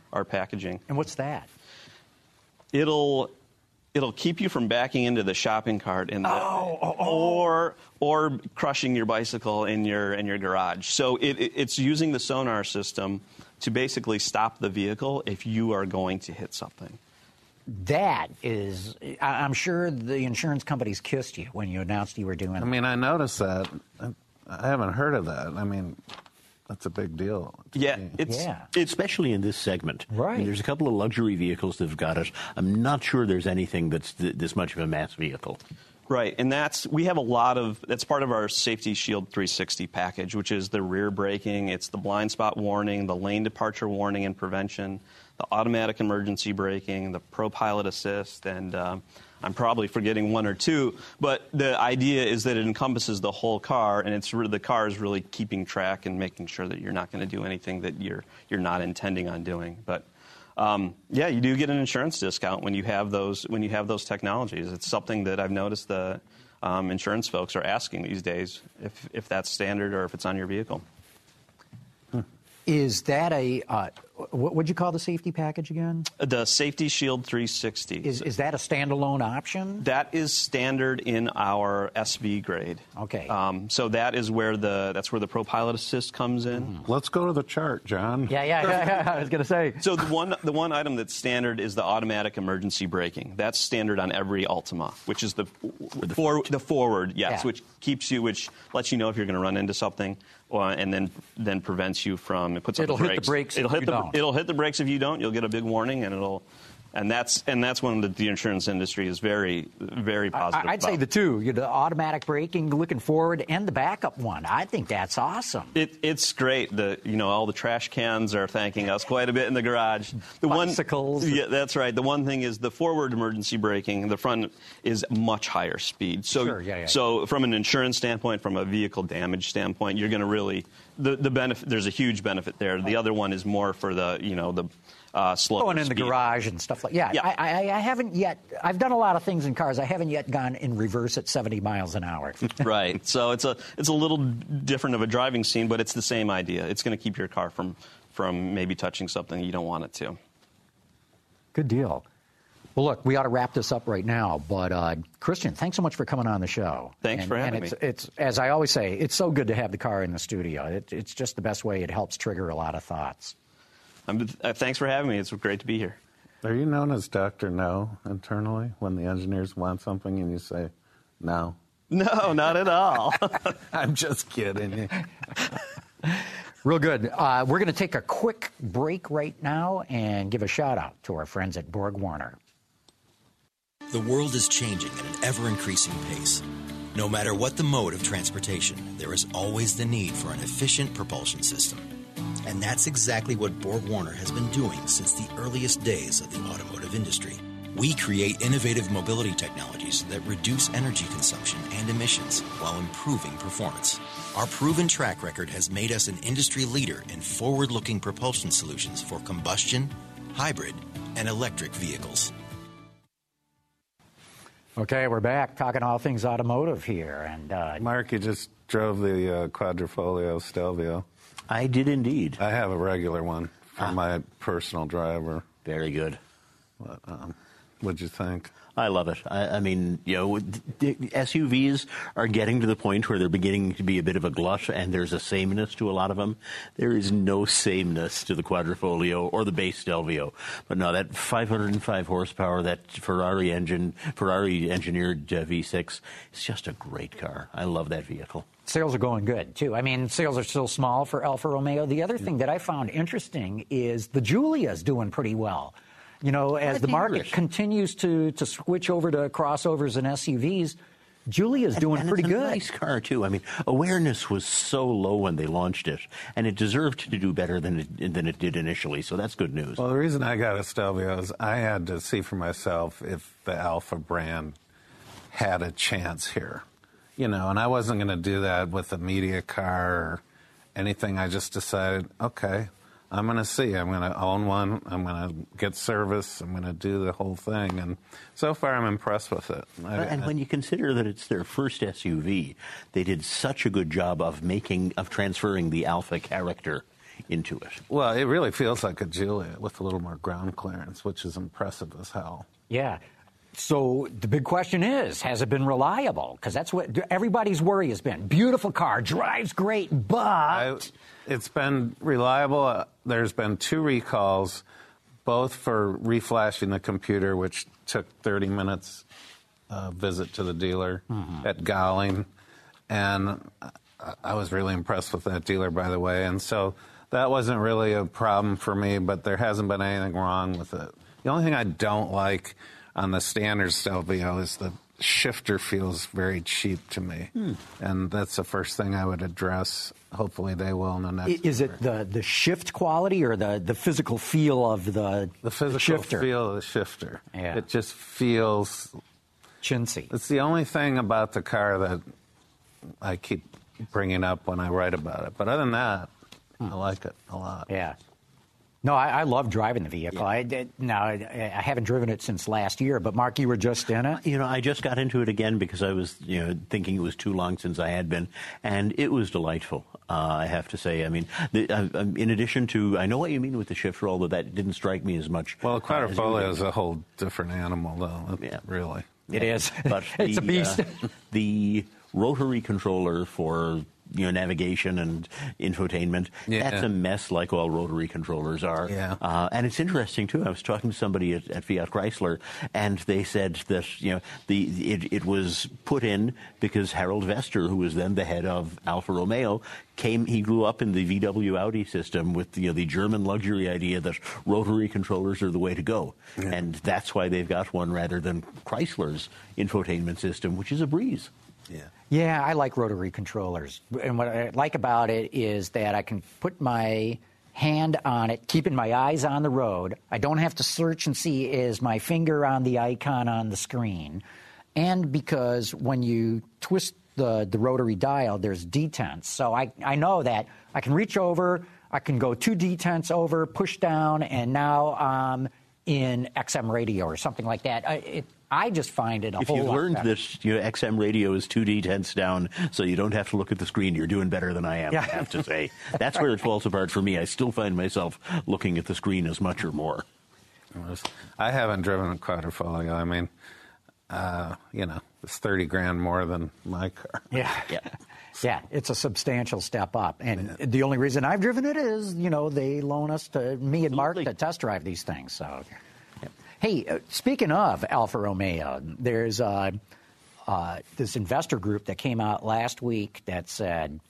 Speaker 5: our packaging.
Speaker 1: And what's that?
Speaker 5: It'll it'll keep you from backing into the shopping cart in the,
Speaker 1: oh, oh, oh.
Speaker 5: or or crushing your bicycle in your in your garage. So it, it, it's using the sonar system to basically stop the vehicle if you are going to hit something.
Speaker 1: That is, I- I'm sure the insurance companies kissed you when you announced you were doing
Speaker 3: I
Speaker 1: it.
Speaker 3: mean, I noticed that. I, I haven't heard of that. I mean, that's a big deal. to
Speaker 5: Yeah,
Speaker 3: me.
Speaker 5: it's
Speaker 1: Yeah.
Speaker 5: it's
Speaker 4: Especially in this segment.
Speaker 1: Right.
Speaker 4: I mean, there's a couple of luxury vehicles that have got it. I'm not sure there's anything that's th- this much of a mass vehicle.
Speaker 5: right, and that's we have a lot of that's part of our Safety Shield three sixty package, which is the rear braking, it's the blind spot warning, the lane departure warning and prevention, the automatic emergency braking, the Pro Pilot Assist, and um, I'm probably forgetting one or two. But the idea is that it encompasses the whole car, and it's re- the car is really keeping track and making sure that you're not going to do anything that you're you're not intending on doing. But Um, yeah, you do get an insurance discount when you have those when you have those technologies. It's something that I've noticed the um, insurance folks are asking these days if if that's standard or if it's on your vehicle.
Speaker 1: Is that a, uh, what would you call the safety package again?
Speaker 5: The Safety Shield three sixty.
Speaker 1: Is, is that a standalone option?
Speaker 5: That is standard in our S V grade.
Speaker 1: Okay.
Speaker 5: Um, so that is where the that's where the Pro Pilot Assist comes in.
Speaker 1: Mm-hmm.
Speaker 3: Let's go to the chart, John.
Speaker 1: Yeah, yeah, yeah, yeah, I was going to say.
Speaker 5: So the one the one item that's standard is the automatic emergency braking. That's standard on every Altima, which is the the, for, the forward, yes,
Speaker 1: Yeah.
Speaker 5: which keeps you, which lets you know if you're going to run into something, or, and then then prevents you from. It puts
Speaker 1: It'll
Speaker 5: up the
Speaker 1: hit the
Speaker 5: brakes.
Speaker 1: brakes if
Speaker 5: It'll hit
Speaker 1: you
Speaker 5: the
Speaker 1: don't.
Speaker 5: it'll hit the brakes if you don't. You'll get a big warning, and it'll. And that's and that's one that the insurance industry is very very positive
Speaker 1: I, I'd say
Speaker 5: about.
Speaker 1: the two, you know, the automatic braking, looking forward, and the backup one. I think that's awesome.
Speaker 5: It, it's great. The you know all the trash cans are thanking us quite a bit in the garage. The
Speaker 1: Bicycles.
Speaker 5: One, yeah, that's right. The one thing is the forward emergency braking. The front is much higher speed. So
Speaker 1: Sure, yeah, yeah.
Speaker 5: so from an insurance standpoint, from a vehicle damage standpoint, you're going to really the the benefit. There's a huge benefit there. The other one is more for the you know the uh, slower
Speaker 1: Going in the
Speaker 5: speed.
Speaker 1: garage and stuff like yeah.
Speaker 5: Yeah.
Speaker 1: I, I, I haven't yet. I've done a lot of things in cars. I haven't yet gone in reverse at seventy miles an hour.
Speaker 5: Right. So it's a it's a little different of a driving scene, but it's the same idea. It's going to keep your car from from maybe touching something you don't want it to.
Speaker 1: Good deal. Well, look, we ought to wrap this up right now. But uh, Christian, thanks so much for coming on the show.
Speaker 5: Thanks
Speaker 1: and,
Speaker 5: for having
Speaker 1: and it's,
Speaker 5: me.
Speaker 1: It's as I always say, it's so good to have the car in the studio. It, it's just the best way. It helps trigger a lot of thoughts.
Speaker 5: I'm, uh, thanks for having me. It's great to be here.
Speaker 3: Are you known as Doctor No internally when the engineers want something and you say no?
Speaker 5: No, not at all.
Speaker 3: I'm just kidding.
Speaker 1: Real good. Uh, we're going to take a quick break right now and give a shout out to our friends at Borg Warner.
Speaker 7: The world is changing at an ever-increasing pace. No matter what the mode of transportation, there is always the need for an efficient propulsion system. And that's exactly what Borg Warner has been doing since the earliest days of the automotive industry. We create innovative mobility technologies that reduce energy consumption and emissions while improving performance. Our proven track record has made us an industry leader in forward-looking propulsion solutions for combustion, hybrid, and electric vehicles.
Speaker 1: Okay, we're back talking all things automotive here. And uh,
Speaker 3: Mark, you just drove the uh, Quadrifoglio Stelvio.
Speaker 4: I did indeed.
Speaker 3: I have a regular one for
Speaker 4: Ah.
Speaker 3: my personal driver.
Speaker 4: Very good.
Speaker 3: But, um, what'd you think?
Speaker 4: I love it. I, I mean, you know, the S U Vs are getting to the point where they're beginning to be a bit of a glut, and there's a sameness to a lot of them. There is no sameness to the Quadrifoglio or the base Stelvio. But no, that five hundred five horsepower, that Ferrari engine, Ferrari engineered uh, V six, it's just a great car. I love that vehicle.
Speaker 1: sales are going good, too. I mean, sales are still small for Alfa Romeo. The other thing that I found interesting is the Giulia's doing pretty well. You know, as the market
Speaker 4: English.
Speaker 1: continues to, to switch over to crossovers and S U Vs, Giulia's doing
Speaker 4: and
Speaker 1: pretty
Speaker 4: it's a
Speaker 1: good.
Speaker 4: Nice car too. I mean, awareness was so low when they launched it, and it deserved to do better than it than it did initially. So that's good news.
Speaker 3: Well, the reason I got a Stelvio is I had to see for myself if the Alfa brand had a chance here. You know, and I wasn't going to do that with a media car or anything. I just decided, okay, I'm going to see. I'm going to own one. I'm going to get service. I'm going to do the whole thing. And so far, I'm impressed with it. I,
Speaker 4: And when you consider that it's their first S U V, they did such a good job of making of transferring the Alfa character into it.
Speaker 3: Well, it really feels like a Juliet with a little more ground clearance, which is impressive as hell.
Speaker 1: Yeah. So the big question is, has it been reliable? Because that's what everybody's worry has been. Beautiful car, drives great, but...
Speaker 3: I, it's been reliable. Uh, there's been two recalls, both for reflashing the computer, which took thirty minutes uh, visit to the dealer mm-hmm. at Gowling. And I, I was really impressed with that dealer, by the way. And so that wasn't really a problem for me, but there hasn't been anything wrong with it. The only thing I don't like on the standard Stelvio is the shifter feels very cheap to me. Hmm. And that's the first thing I would address. Hopefully they will in the next
Speaker 1: Is year. It the, the shift quality or the, the physical feel of the
Speaker 3: The physical
Speaker 1: shifter?
Speaker 3: feel of the shifter.
Speaker 1: Yeah.
Speaker 3: It just feels...
Speaker 1: chintzy.
Speaker 3: It's the only thing about the car that I keep bringing up when I write about it. But other than that, hmm. I like it a lot.
Speaker 1: Yeah. No, I, I love driving the vehicle. Yeah. I did, now, I, I haven't driven it since last year, but Mark, you were just in it?
Speaker 4: You know, I just got into it again because I was, you know, thinking it was too long since I had been, and it was delightful, uh, I have to say. I mean, the, uh, in addition to, I know what you mean with the shifter, although that didn't strike me as much.
Speaker 3: Well, the Quadrifoglio uh, is a whole different animal, though, yeah. really.
Speaker 1: It is.
Speaker 4: But
Speaker 1: it's
Speaker 4: the,
Speaker 1: a beast.
Speaker 4: Uh, the rotary controller for... you know, navigation and infotainment. Yeah. That's a mess, like all rotary controllers are.
Speaker 3: Yeah.
Speaker 4: Uh, and it's interesting too. I was talking to somebody at, at Fiat Chrysler, and they said that you know the it, it was put in because Harold Vester, who was then the head of Alfa Romeo, came. He grew up in the V W Audi system with you know the German luxury idea that rotary controllers are the way to go, yeah. and that's why they've got one rather than Chrysler's infotainment system, which is a breeze.
Speaker 3: Yeah.
Speaker 1: Yeah, I like rotary controllers. And what I like about it is that I can put my hand on it, keeping my eyes on the road. I don't have to search and see is my finger on the icon on the screen. And because when you twist the, the rotary dial, there's detents. So I, I know that I can reach over, I can go two detents over, push down, and now I'm in X M radio or something like that. I, it, I just find it a
Speaker 4: if
Speaker 1: whole lot
Speaker 4: If you've learned
Speaker 1: better.
Speaker 4: that you know, X M radio is two detents down, so you don't have to look at the screen, you're doing better than I am,
Speaker 1: yeah.
Speaker 4: I have to say. That's where it falls apart for me. I still find myself looking at the screen as much or more.
Speaker 3: I haven't driven a Quadrifoglio. I mean, uh, you know, it's thirty grand more than my car.
Speaker 1: Yeah.
Speaker 4: Yeah.
Speaker 1: Yeah, it's a substantial step up. And yeah. the only reason I've driven it is, you know, they loan us to me and Mark to test drive these things. So, yeah. Hey, uh, speaking of Alfa Romeo, there's uh, uh, this investor group that came out last week that said,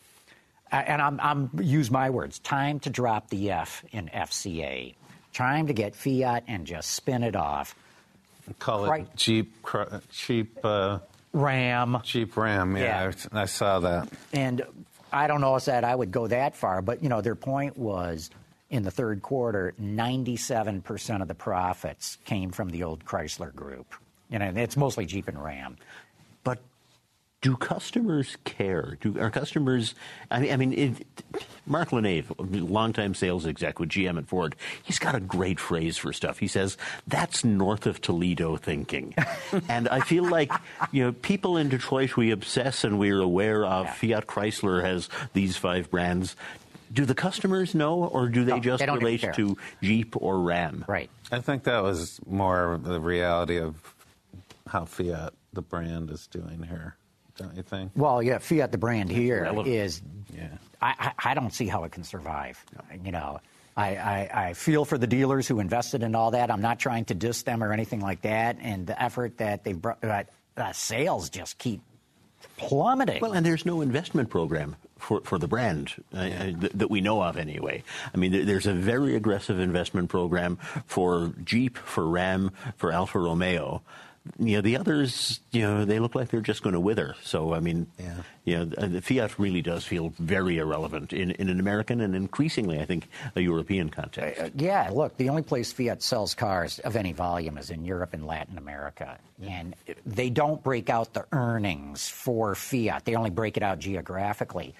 Speaker 1: and I'm, I'm use my words, time to drop the F in F C A. Time to get Fiat and just spin it off.
Speaker 3: Call it right. Jeep, cheap... Uh...
Speaker 1: Ram.
Speaker 3: Jeep Ram, yeah, yeah. I, I saw that.
Speaker 1: And I don't know if that I would go that far, but, you know, their point was in the third quarter, ninety-seven percent of the profits came from the old Chrysler group. You know, it's mostly Jeep and Ram.
Speaker 4: But do customers care? Do Are customers, I mean, I mean it, Mark LeNave, longtime sales exec with G M and Ford, he's got a great phrase for stuff. He says, that's north of Toledo thinking. And I feel like, you know, people in Detroit, we obsess and we're aware of yeah. Fiat Chrysler has these five brands. Do the customers know, or do they no, just
Speaker 1: they
Speaker 4: relate to Jeep or Ram?
Speaker 1: Right.
Speaker 3: I think that was more the reality of how Fiat, the brand, is doing here. Don't you think?
Speaker 1: Well, yeah, Fiat, the brand here, relevant. is,
Speaker 3: yeah.
Speaker 1: I, I, I don't see how it can survive. No. You know, I, I, I feel for the dealers who invested in all that. I'm not trying to diss them or anything like that. And the effort that they've brought, uh, uh, sales just keep plummeting.
Speaker 4: Well, and there's no investment program for, for the brand uh, uh, th- that we know of anyway. I mean, th- there's a very aggressive investment program for Jeep, for Ram, for Alfa Romeo. You know, the others, you know, they look like they're just going to wither. So, I mean, yeah. you know, the Fiat really does feel very irrelevant in, in an American and increasingly, I think, a European context.
Speaker 1: Uh, yeah, look, the only place Fiat sells cars of any volume is in Europe and Latin America. Yeah. And they don't break out the earnings for Fiat. They only break it out geographically.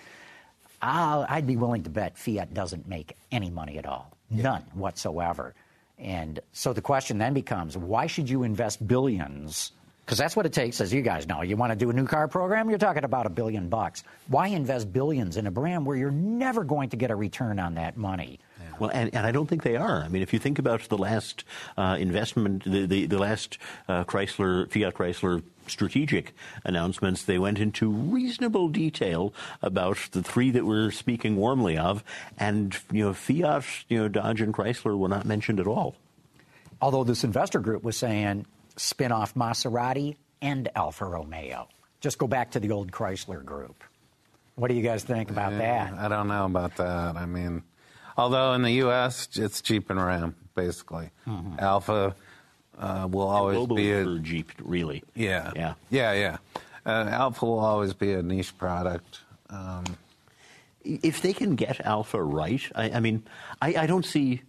Speaker 1: I'll, I'd be willing to bet Fiat doesn't make any money at all. Yeah. None whatsoever. And so the question then becomes, why should you invest billions Because that's what it takes, as you guys know. You want to do a new car program, you're talking about a billion bucks. Why invest billions in a brand where you're never going to get a return on that money?
Speaker 4: Yeah. Well, and, and I don't think they are. I mean, if you think about the last uh, investment, the, the, the last uh, Chrysler, Fiat Chrysler strategic announcements, they went into reasonable detail about the three that we're speaking warmly of, and, you know, Fiat, you know, Dodge and Chrysler were not mentioned at all.
Speaker 1: Although this investor group was saying spin off Maserati and Alfa Romeo. Just go back to the old Chrysler group. What do you guys think about
Speaker 3: yeah,
Speaker 1: that?
Speaker 3: I don't know about that. I mean, although in the U S it's Jeep and Ram, basically. Mm-hmm. Alfa uh, will always be a
Speaker 4: for Jeep, really.
Speaker 3: Yeah,
Speaker 4: yeah,
Speaker 3: yeah, yeah. Uh, Alfa will always be a niche product. Um,
Speaker 4: if they can get Alfa right, I, I mean, I, I don't see.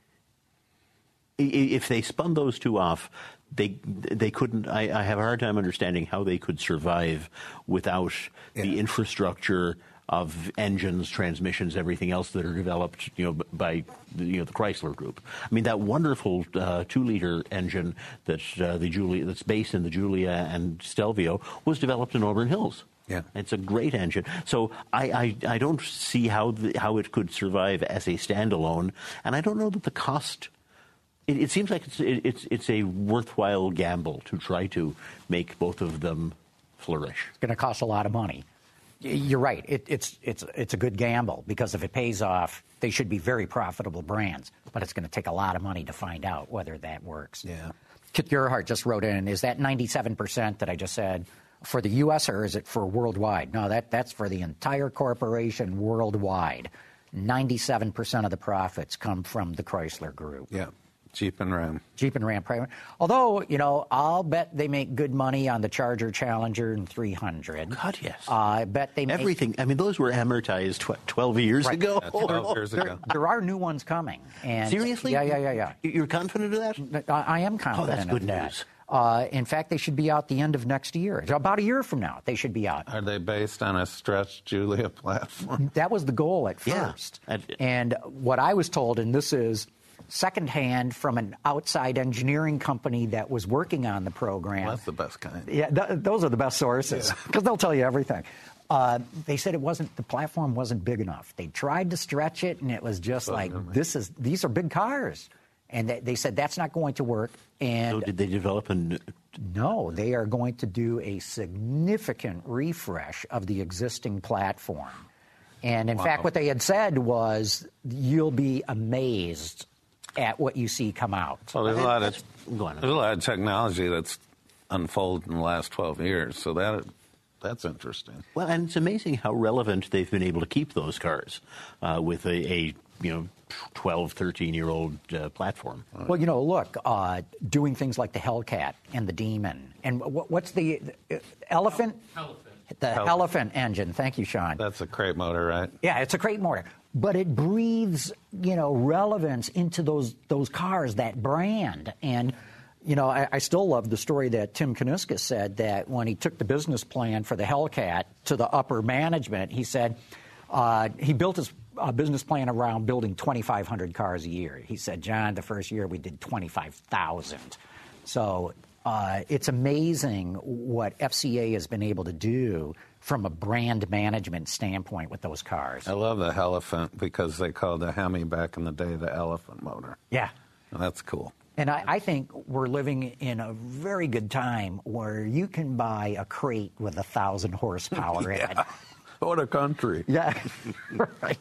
Speaker 4: If they spun those two off, they they couldn't. I, I have a hard time understanding how they could survive without yeah. the infrastructure of engines, transmissions, everything else that are developed, you know, by the, you know the Chrysler Group. I mean, that wonderful uh, two-liter engine that uh, the Giulia, that's based in the Giulia and Stelvio, was developed in Auburn Hills.
Speaker 3: Yeah,
Speaker 4: it's a great engine. So I, I, I don't see how the, how it could survive as a standalone, and I don't know that the cost. It, it seems like it's, it, it's it's a worthwhile gamble to try to make both of them flourish.
Speaker 1: It's going to cost a lot of money. You're right. It, it's it's it's a good gamble because if it pays off, they should be very profitable brands. But it's going to take a lot of money to find out whether that works.
Speaker 3: Yeah.
Speaker 1: Kit Gerhardt just wrote in, is that ninety-seven percent that I just said for the U S or is it for worldwide? No, that that's for the entire corporation worldwide. ninety-seven percent of the profits come from the Chrysler Group.
Speaker 3: Yeah. Jeep and Ram.
Speaker 1: Jeep and Ram. Although, you know, I'll bet they make good money on the Charger, Challenger, and three hundred.
Speaker 4: God, yes.
Speaker 1: Uh, I bet they make...
Speaker 4: Everything. I mean, those were amortized tw- twelve years
Speaker 1: right.
Speaker 4: ago.
Speaker 3: Yeah, twelve years
Speaker 1: there,
Speaker 3: ago.
Speaker 1: There are new ones coming. And
Speaker 4: seriously?
Speaker 1: Yeah, yeah, yeah, yeah.
Speaker 4: You're confident of that?
Speaker 1: I, I am confident
Speaker 4: oh, that's good
Speaker 1: of that.
Speaker 4: news.
Speaker 1: Uh, in fact, they should be out the end of next year. About a year from now, they should be out.
Speaker 3: Are they based on a stretched Giulia platform?
Speaker 1: That was the goal at
Speaker 4: yeah.
Speaker 1: first. And what I was told, and this is secondhand from an outside engineering company that was working on the program.
Speaker 3: Well, that's the best kind.
Speaker 1: Yeah, th- those are the best sources because yeah. they'll tell you everything. Uh, they said it wasn't the platform wasn't big enough. They tried to stretch it, and it was just like this is these are big cars, and they, they said that's not going to work. And
Speaker 4: so did they develop a?
Speaker 1: No, they are going to do a significant refresh of the existing platform. And in wow. fact, what they had said was you'll be amazed at what you see come out.
Speaker 3: Well, there's a lot of there's a lot of technology that's unfolded in the last twelve years, so that that's interesting.
Speaker 4: Well, and it's amazing how relevant they've been able to keep those cars uh, with a, a you know twelve, thirteen-year-old uh, platform.
Speaker 1: Well, you know, look, uh, doing things like the Hellcat and the Demon, and what, what's the, the Elephant?
Speaker 8: Elephant.
Speaker 1: The
Speaker 3: Elephant.
Speaker 1: Elephant engine. Thank you, Sean.
Speaker 3: That's a crate motor, right?
Speaker 1: Yeah, it's a crate motor. But it breathes, you know, relevance into those those cars, that brand. And, you know, I, I still love the story that Tim Kuniskis said that when he took the business plan for the Hellcat to the upper management, he said uh, he built his uh, business plan around building twenty-five hundred cars a year. He said, John, the first year we did twenty-five thousand. So uh, it's amazing what F C A has been able to do from a brand management standpoint with those cars.
Speaker 3: I love the Elephant because they called the Hemi back in the day the elephant motor.
Speaker 1: Yeah.
Speaker 3: And that's cool.
Speaker 1: And I, I think we're living in a very good time where you can buy a crate with a thousand horsepower
Speaker 3: yeah.
Speaker 1: in it.
Speaker 3: What a country.
Speaker 1: Yeah, right.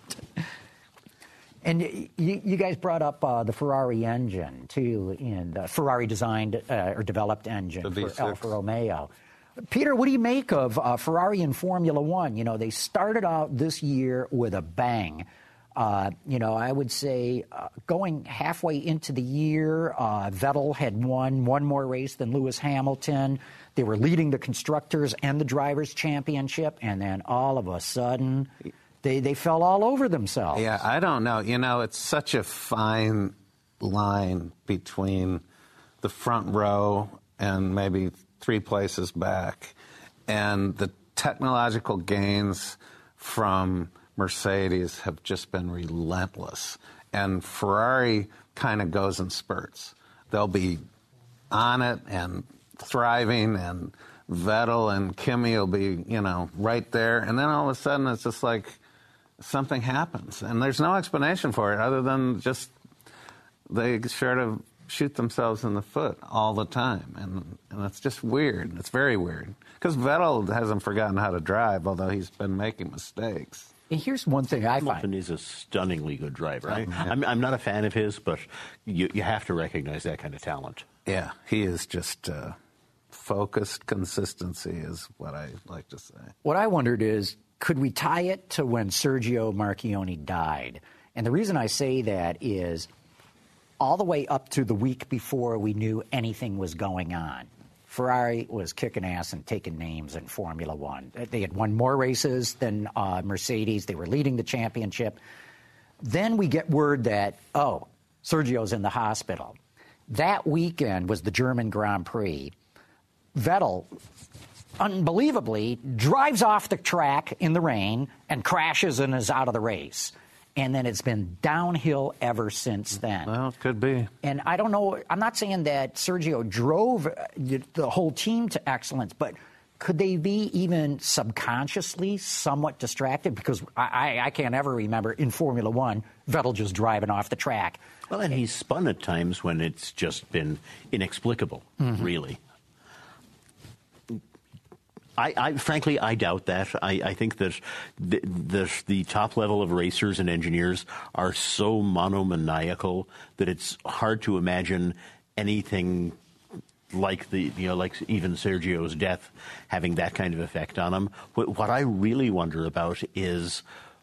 Speaker 1: And you, you guys brought up uh, the Ferrari engine, too, in the Ferrari designed uh, or developed engine for Alfa Romeo. Peter, what do you make of uh, Ferrari in Formula One? You know, they started out this year with a bang. Uh, you know, I would say uh, going halfway into the year, uh, Vettel had won one more race than Lewis Hamilton. They were leading the Constructors and the Drivers' Championship, and then all of a sudden, they, they fell all over themselves.
Speaker 3: Yeah, I don't know. You know, it's such a fine line between the front row and maybe three places back, and the technological gains from Mercedes have just been relentless. And Ferrari kind of goes in spurts. They'll be on it, and thriving, and Vettel and Kimi will be, you know, right there. And then all of a sudden it's just like something happens. And there's no explanation for it other than just they sort of shoot themselves in the foot all the time. And, and it's just weird. It's very weird. Because Vettel hasn't forgotten how to drive, although he's been making mistakes.
Speaker 1: And here's one thing I
Speaker 4: Hamilton
Speaker 1: find.
Speaker 4: is a stunningly good driver. I,
Speaker 3: yeah.
Speaker 4: I'm, I'm not a fan of his, but you, you have to recognize that kind of talent.
Speaker 3: Yeah, he is just uh, focused consistency is what I like to say.
Speaker 1: What I wondered is, could we tie it to when Sergio Marchionne died? And the reason I say that is all the way up to the week before we knew anything was going on, Ferrari was kicking ass and taking names in Formula One. They had won more races than uh, Mercedes. They were leading the championship. Then we get word that, oh, Sergio's in the hospital. That weekend was the German Grand Prix. Vettel, unbelievably, drives off the track in the rain and crashes and is out of the race. And then it's been downhill ever since then.
Speaker 3: Well, it could be.
Speaker 1: And I don't know, I'm not saying that Sergio drove the whole team to excellence, but could they be even subconsciously somewhat distracted? Because I, I can't ever remember in Formula One, Vettel just driving off the track.
Speaker 4: Well, and he's spun at times when it's just been inexplicable, mm-hmm. really. I, I, frankly, I doubt that. I, I think that the, the, the top level of racers and engineers are so monomaniacal that it's hard to imagine anything like the, you know, like even Sergio's death having that kind of effect on him. What, what I really wonder about is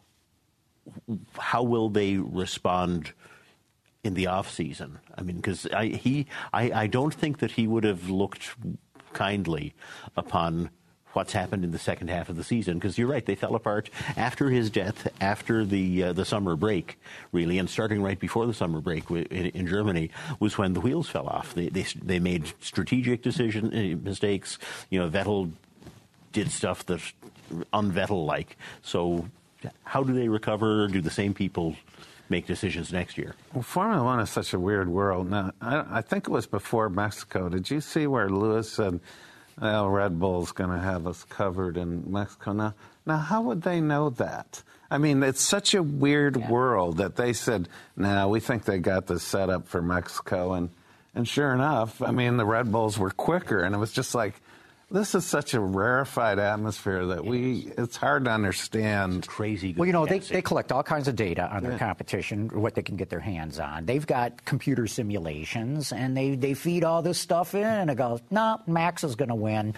Speaker 4: how will they respond in the off season? I mean, because I, he, I, I don't think that he would have looked kindly upon what's happened in the second half of the season, because you're right, they fell apart after his death, after the uh, the summer break, really, and starting right before the summer break in, in Germany was when the wheels fell off. They they, they made strategic decision uh, mistakes. You know, Vettel did stuff that un-Vettel-like. So how do they recover? Do the same people make decisions next year?
Speaker 3: Well, Formula One is such a weird world. Now, I, I think it was before Mexico. Did you see where Lewis said, well, Red Bull's going to have us covered in Mexico? Now, now, how would they know that? I mean, it's such a weird yeah. world that they said, no, we think they got this set up for Mexico. And, and sure enough, I mean, the Red Bulls were quicker. And it was just like, this is such a rarefied atmosphere that we, it's hard to understand.
Speaker 4: It's crazy.
Speaker 1: Well, you know, they, they collect all kinds of data on their yeah. competition, what they can get their hands on. They've got computer simulations, and they, they feed all this stuff in, and it goes, no, Max is going to win.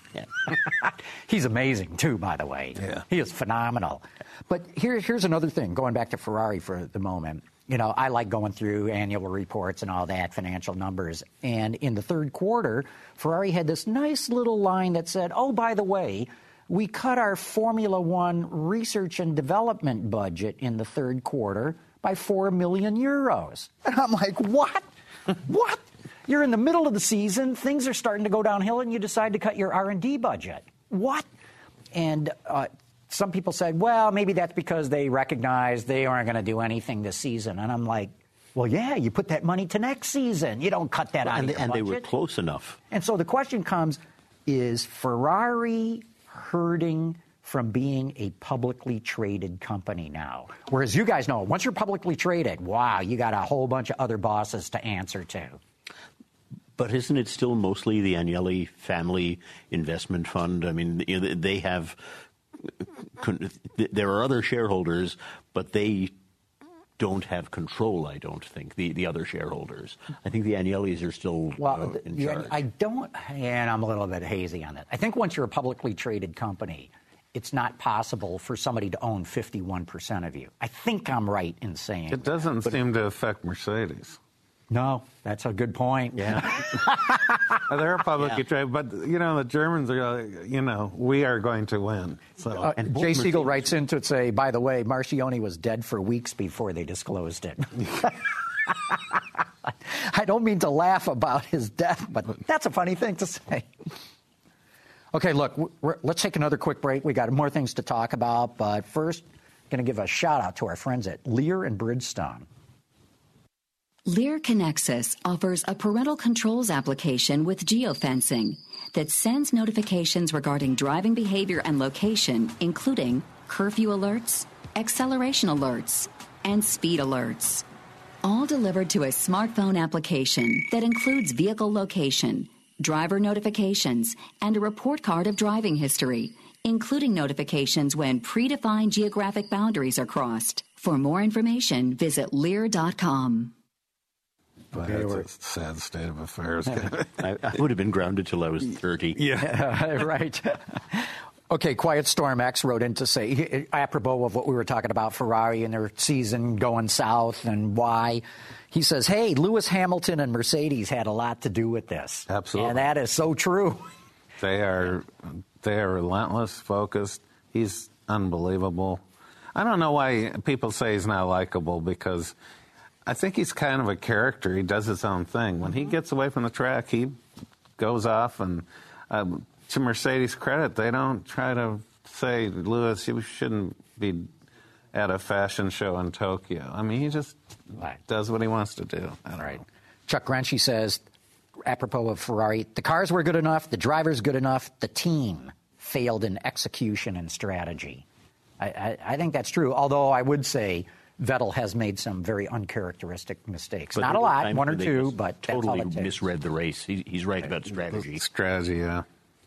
Speaker 1: He's amazing, too, by the way.
Speaker 3: Yeah.
Speaker 1: He is phenomenal. But here, here's another thing, going back to Ferrari for the moment. You know, I like going through annual reports and all that, financial numbers. And in the third quarter, Ferrari had this nice little line that said, oh, by the way, we cut our Formula One research and development budget in the third quarter by four million euros. And I'm like, what? What? You're in the middle of the season, things are starting to go downhill, and you decide to cut your R and D budget. What? And uh, some people said, well, maybe that's because they recognize they aren't going to do anything this season. And I'm like, well, yeah, you put that money to next season. You don't cut that
Speaker 4: well,
Speaker 1: out
Speaker 4: and,
Speaker 1: of your
Speaker 4: and
Speaker 1: budget.
Speaker 4: they were close enough.
Speaker 1: And so the question comes, is Ferrari hurting from being a publicly traded company now? Whereas you guys know, once you're publicly traded, wow, you got a whole bunch of other bosses to answer to.
Speaker 4: But isn't it still mostly the Agnelli family investment fund? I mean, they have, there are other shareholders, but they don't have control, I don't think, the, the other shareholders. I think the Agnellis are still
Speaker 1: well,
Speaker 4: uh, in
Speaker 1: yeah,
Speaker 4: charge.
Speaker 1: I don't, and I'm a little bit hazy on that. I think once you're a publicly traded company, it's not possible for somebody to own fifty-one percent of you. I think I'm right in saying
Speaker 3: it doesn't
Speaker 1: that.
Speaker 3: seem to affect Mercedes.
Speaker 1: No, that's a good point.
Speaker 4: Yeah.
Speaker 3: They're publicly
Speaker 4: yeah.
Speaker 3: traded, but, you know, the Germans are, you know, we are going to win. So,
Speaker 1: uh, and Jay Siegel writes in to say, by the way, Marchionne was dead for weeks before they disclosed it. I don't mean to laugh about his death, but that's a funny thing to say. Okay, look, we're, let's take another quick break. We got more things to talk about, but first, going to give a shout out to our friends at Lear and Bridgestone.
Speaker 8: Lear Connexus offers a parental controls application with geofencing that sends notifications regarding driving behavior and location, including curfew alerts, acceleration alerts, and speed alerts. All delivered to a smartphone application that includes vehicle location, driver notifications, and a report card of driving history, including notifications when predefined geographic boundaries are crossed. For more information, visit Lear dot com.
Speaker 3: But it's a sad state of affairs.
Speaker 4: I, I would have been grounded till I was thirty.
Speaker 1: Yeah, right. Okay, Quiet Storm X wrote in to say, apropos of what we were talking about, Ferrari and their season going south and why. He says, hey, Lewis Hamilton and Mercedes had a lot to do with this.
Speaker 3: Absolutely.
Speaker 1: And that is so true.
Speaker 3: They are, they are relentless, focused. He's unbelievable. I don't know why people say he's not likable, because I think he's kind of a character. He does his own thing. When he gets away from the track, he goes off. And uh, to Mercedes' credit, they don't try to say, Lewis, you shouldn't be at a fashion show in Tokyo. I mean, he just right. does what he wants to do. I don't
Speaker 1: right.
Speaker 3: know.
Speaker 1: Chuck Grenche says, apropos of Ferrari, the cars were good enough, the drivers good enough, the team failed in execution and strategy. I, I, I think that's true, although I would say Vettel has made some very uncharacteristic mistakes.
Speaker 4: But
Speaker 1: Not a lot, one or two, but
Speaker 4: totally
Speaker 1: that's all it takes.
Speaker 4: Misread the race. He, he's right about strategy.
Speaker 3: Strategy, yeah.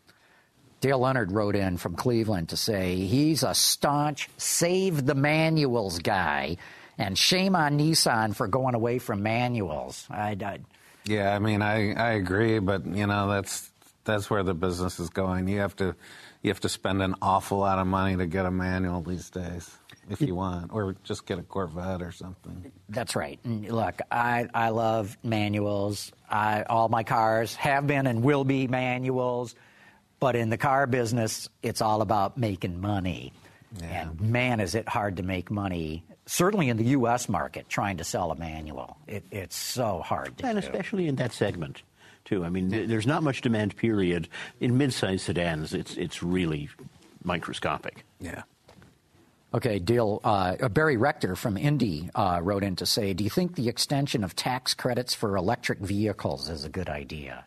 Speaker 1: Dale Leonard wrote in from Cleveland to say he's a staunch save the manuals guy, and shame on Nissan for going away from manuals. I, I,
Speaker 3: yeah, I mean, I, I agree, but you know that's that's where the business is going. You have to you have to spend an awful lot of money to get a manual these days if you want, or just get a Corvette or something.
Speaker 1: That's right. And look, I I love manuals. I, all my cars have been and will be manuals. But in the car business, it's all about making money. Yeah. And man, is it hard to make money, certainly in the U S market, trying to sell a manual. It, it's so hard to
Speaker 4: and
Speaker 1: do.
Speaker 4: Especially in that segment, too. I mean, th- there's not much demand, period. In mid-size sedans, it's it's really microscopic.
Speaker 3: Yeah.
Speaker 1: Okay, Dale, uh, Barry Rector from Indy uh, wrote in to say, do you think the extension of tax credits for electric vehicles is a good idea?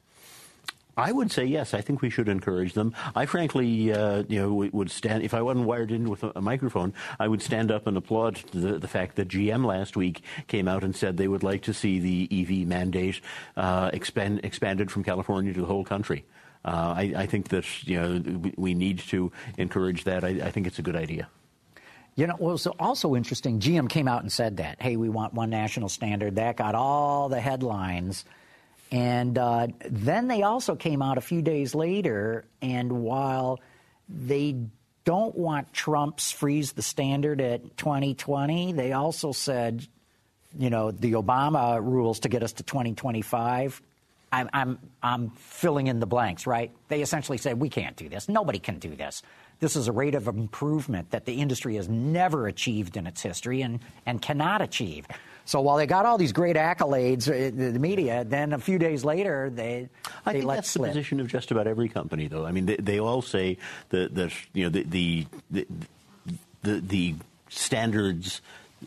Speaker 4: I would say yes. I think we should encourage them. I frankly, uh, you know, would stand, if I wasn't wired in with a, a microphone, I would stand up and applaud the, the fact that G M last week came out and said they would like to see the E V mandate uh, expand, expanded from California to the whole country. Uh, I, I think that, you know, we, we need to encourage that. I, I think it's a good idea.
Speaker 1: You know, it was also interesting. G M came out and said that, hey, we want one national standard. That got all the headlines. And uh, then they also came out a few days later, and while they don't want Trump's freeze the standard at twenty twenty, they also said, you know, the Obama rules to get us to twenty twenty-five. I'm, I'm, I'm filling in the blanks, right? They essentially said, we can't do this. Nobody can do this. This is a rate of improvement that the industry has never achieved in its history and, and cannot achieve. So while they got all these great accolades, the media, then a few days later, they,
Speaker 4: I
Speaker 1: they
Speaker 4: think
Speaker 1: let
Speaker 4: that's
Speaker 1: slip.
Speaker 4: the position of just about every company, though. I mean, they, they all say that, that you know, the, the, the, the, the standards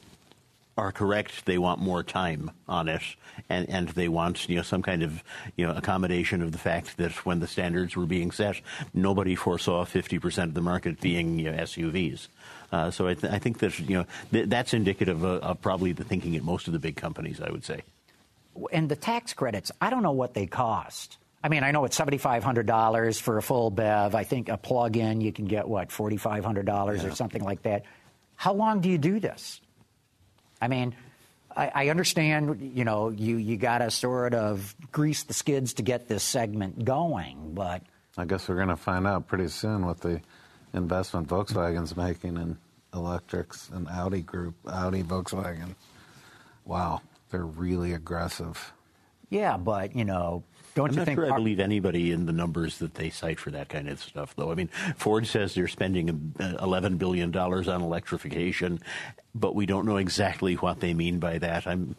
Speaker 4: are correct. They want more time on it, and, and they want, you know, some kind of, you know, accommodation of the fact that when the standards were being set, nobody foresaw fifty percent of the market being, you know, S U Vs. Uh, so I, th- I think that, you know, th- that's indicative of, of probably the thinking at most of the big companies, I would say.
Speaker 1: And the tax credits, I don't know what they cost. I mean, I know it's seven thousand five hundred dollars for a full B E V. I think a plug-in you can get, what, four thousand five hundred dollars yeah. or something like that. How long do you do this? I mean, I, I understand, you know, you, you got to sort of grease the skids to get this segment going, but...
Speaker 3: I guess we're going to find out pretty soon what the investment Volkswagen's making in electrics and Audi Group, Audi, Volkswagen. Wow, they're really aggressive.
Speaker 1: Yeah, but, you know, don't
Speaker 4: I'm
Speaker 1: you
Speaker 4: not
Speaker 1: think...
Speaker 4: sure I believe anybody in the numbers that they cite for that kind of stuff, though. I mean, Ford says they're spending eleven billion dollars on electrification, but we don't know exactly what they mean by that. I'm,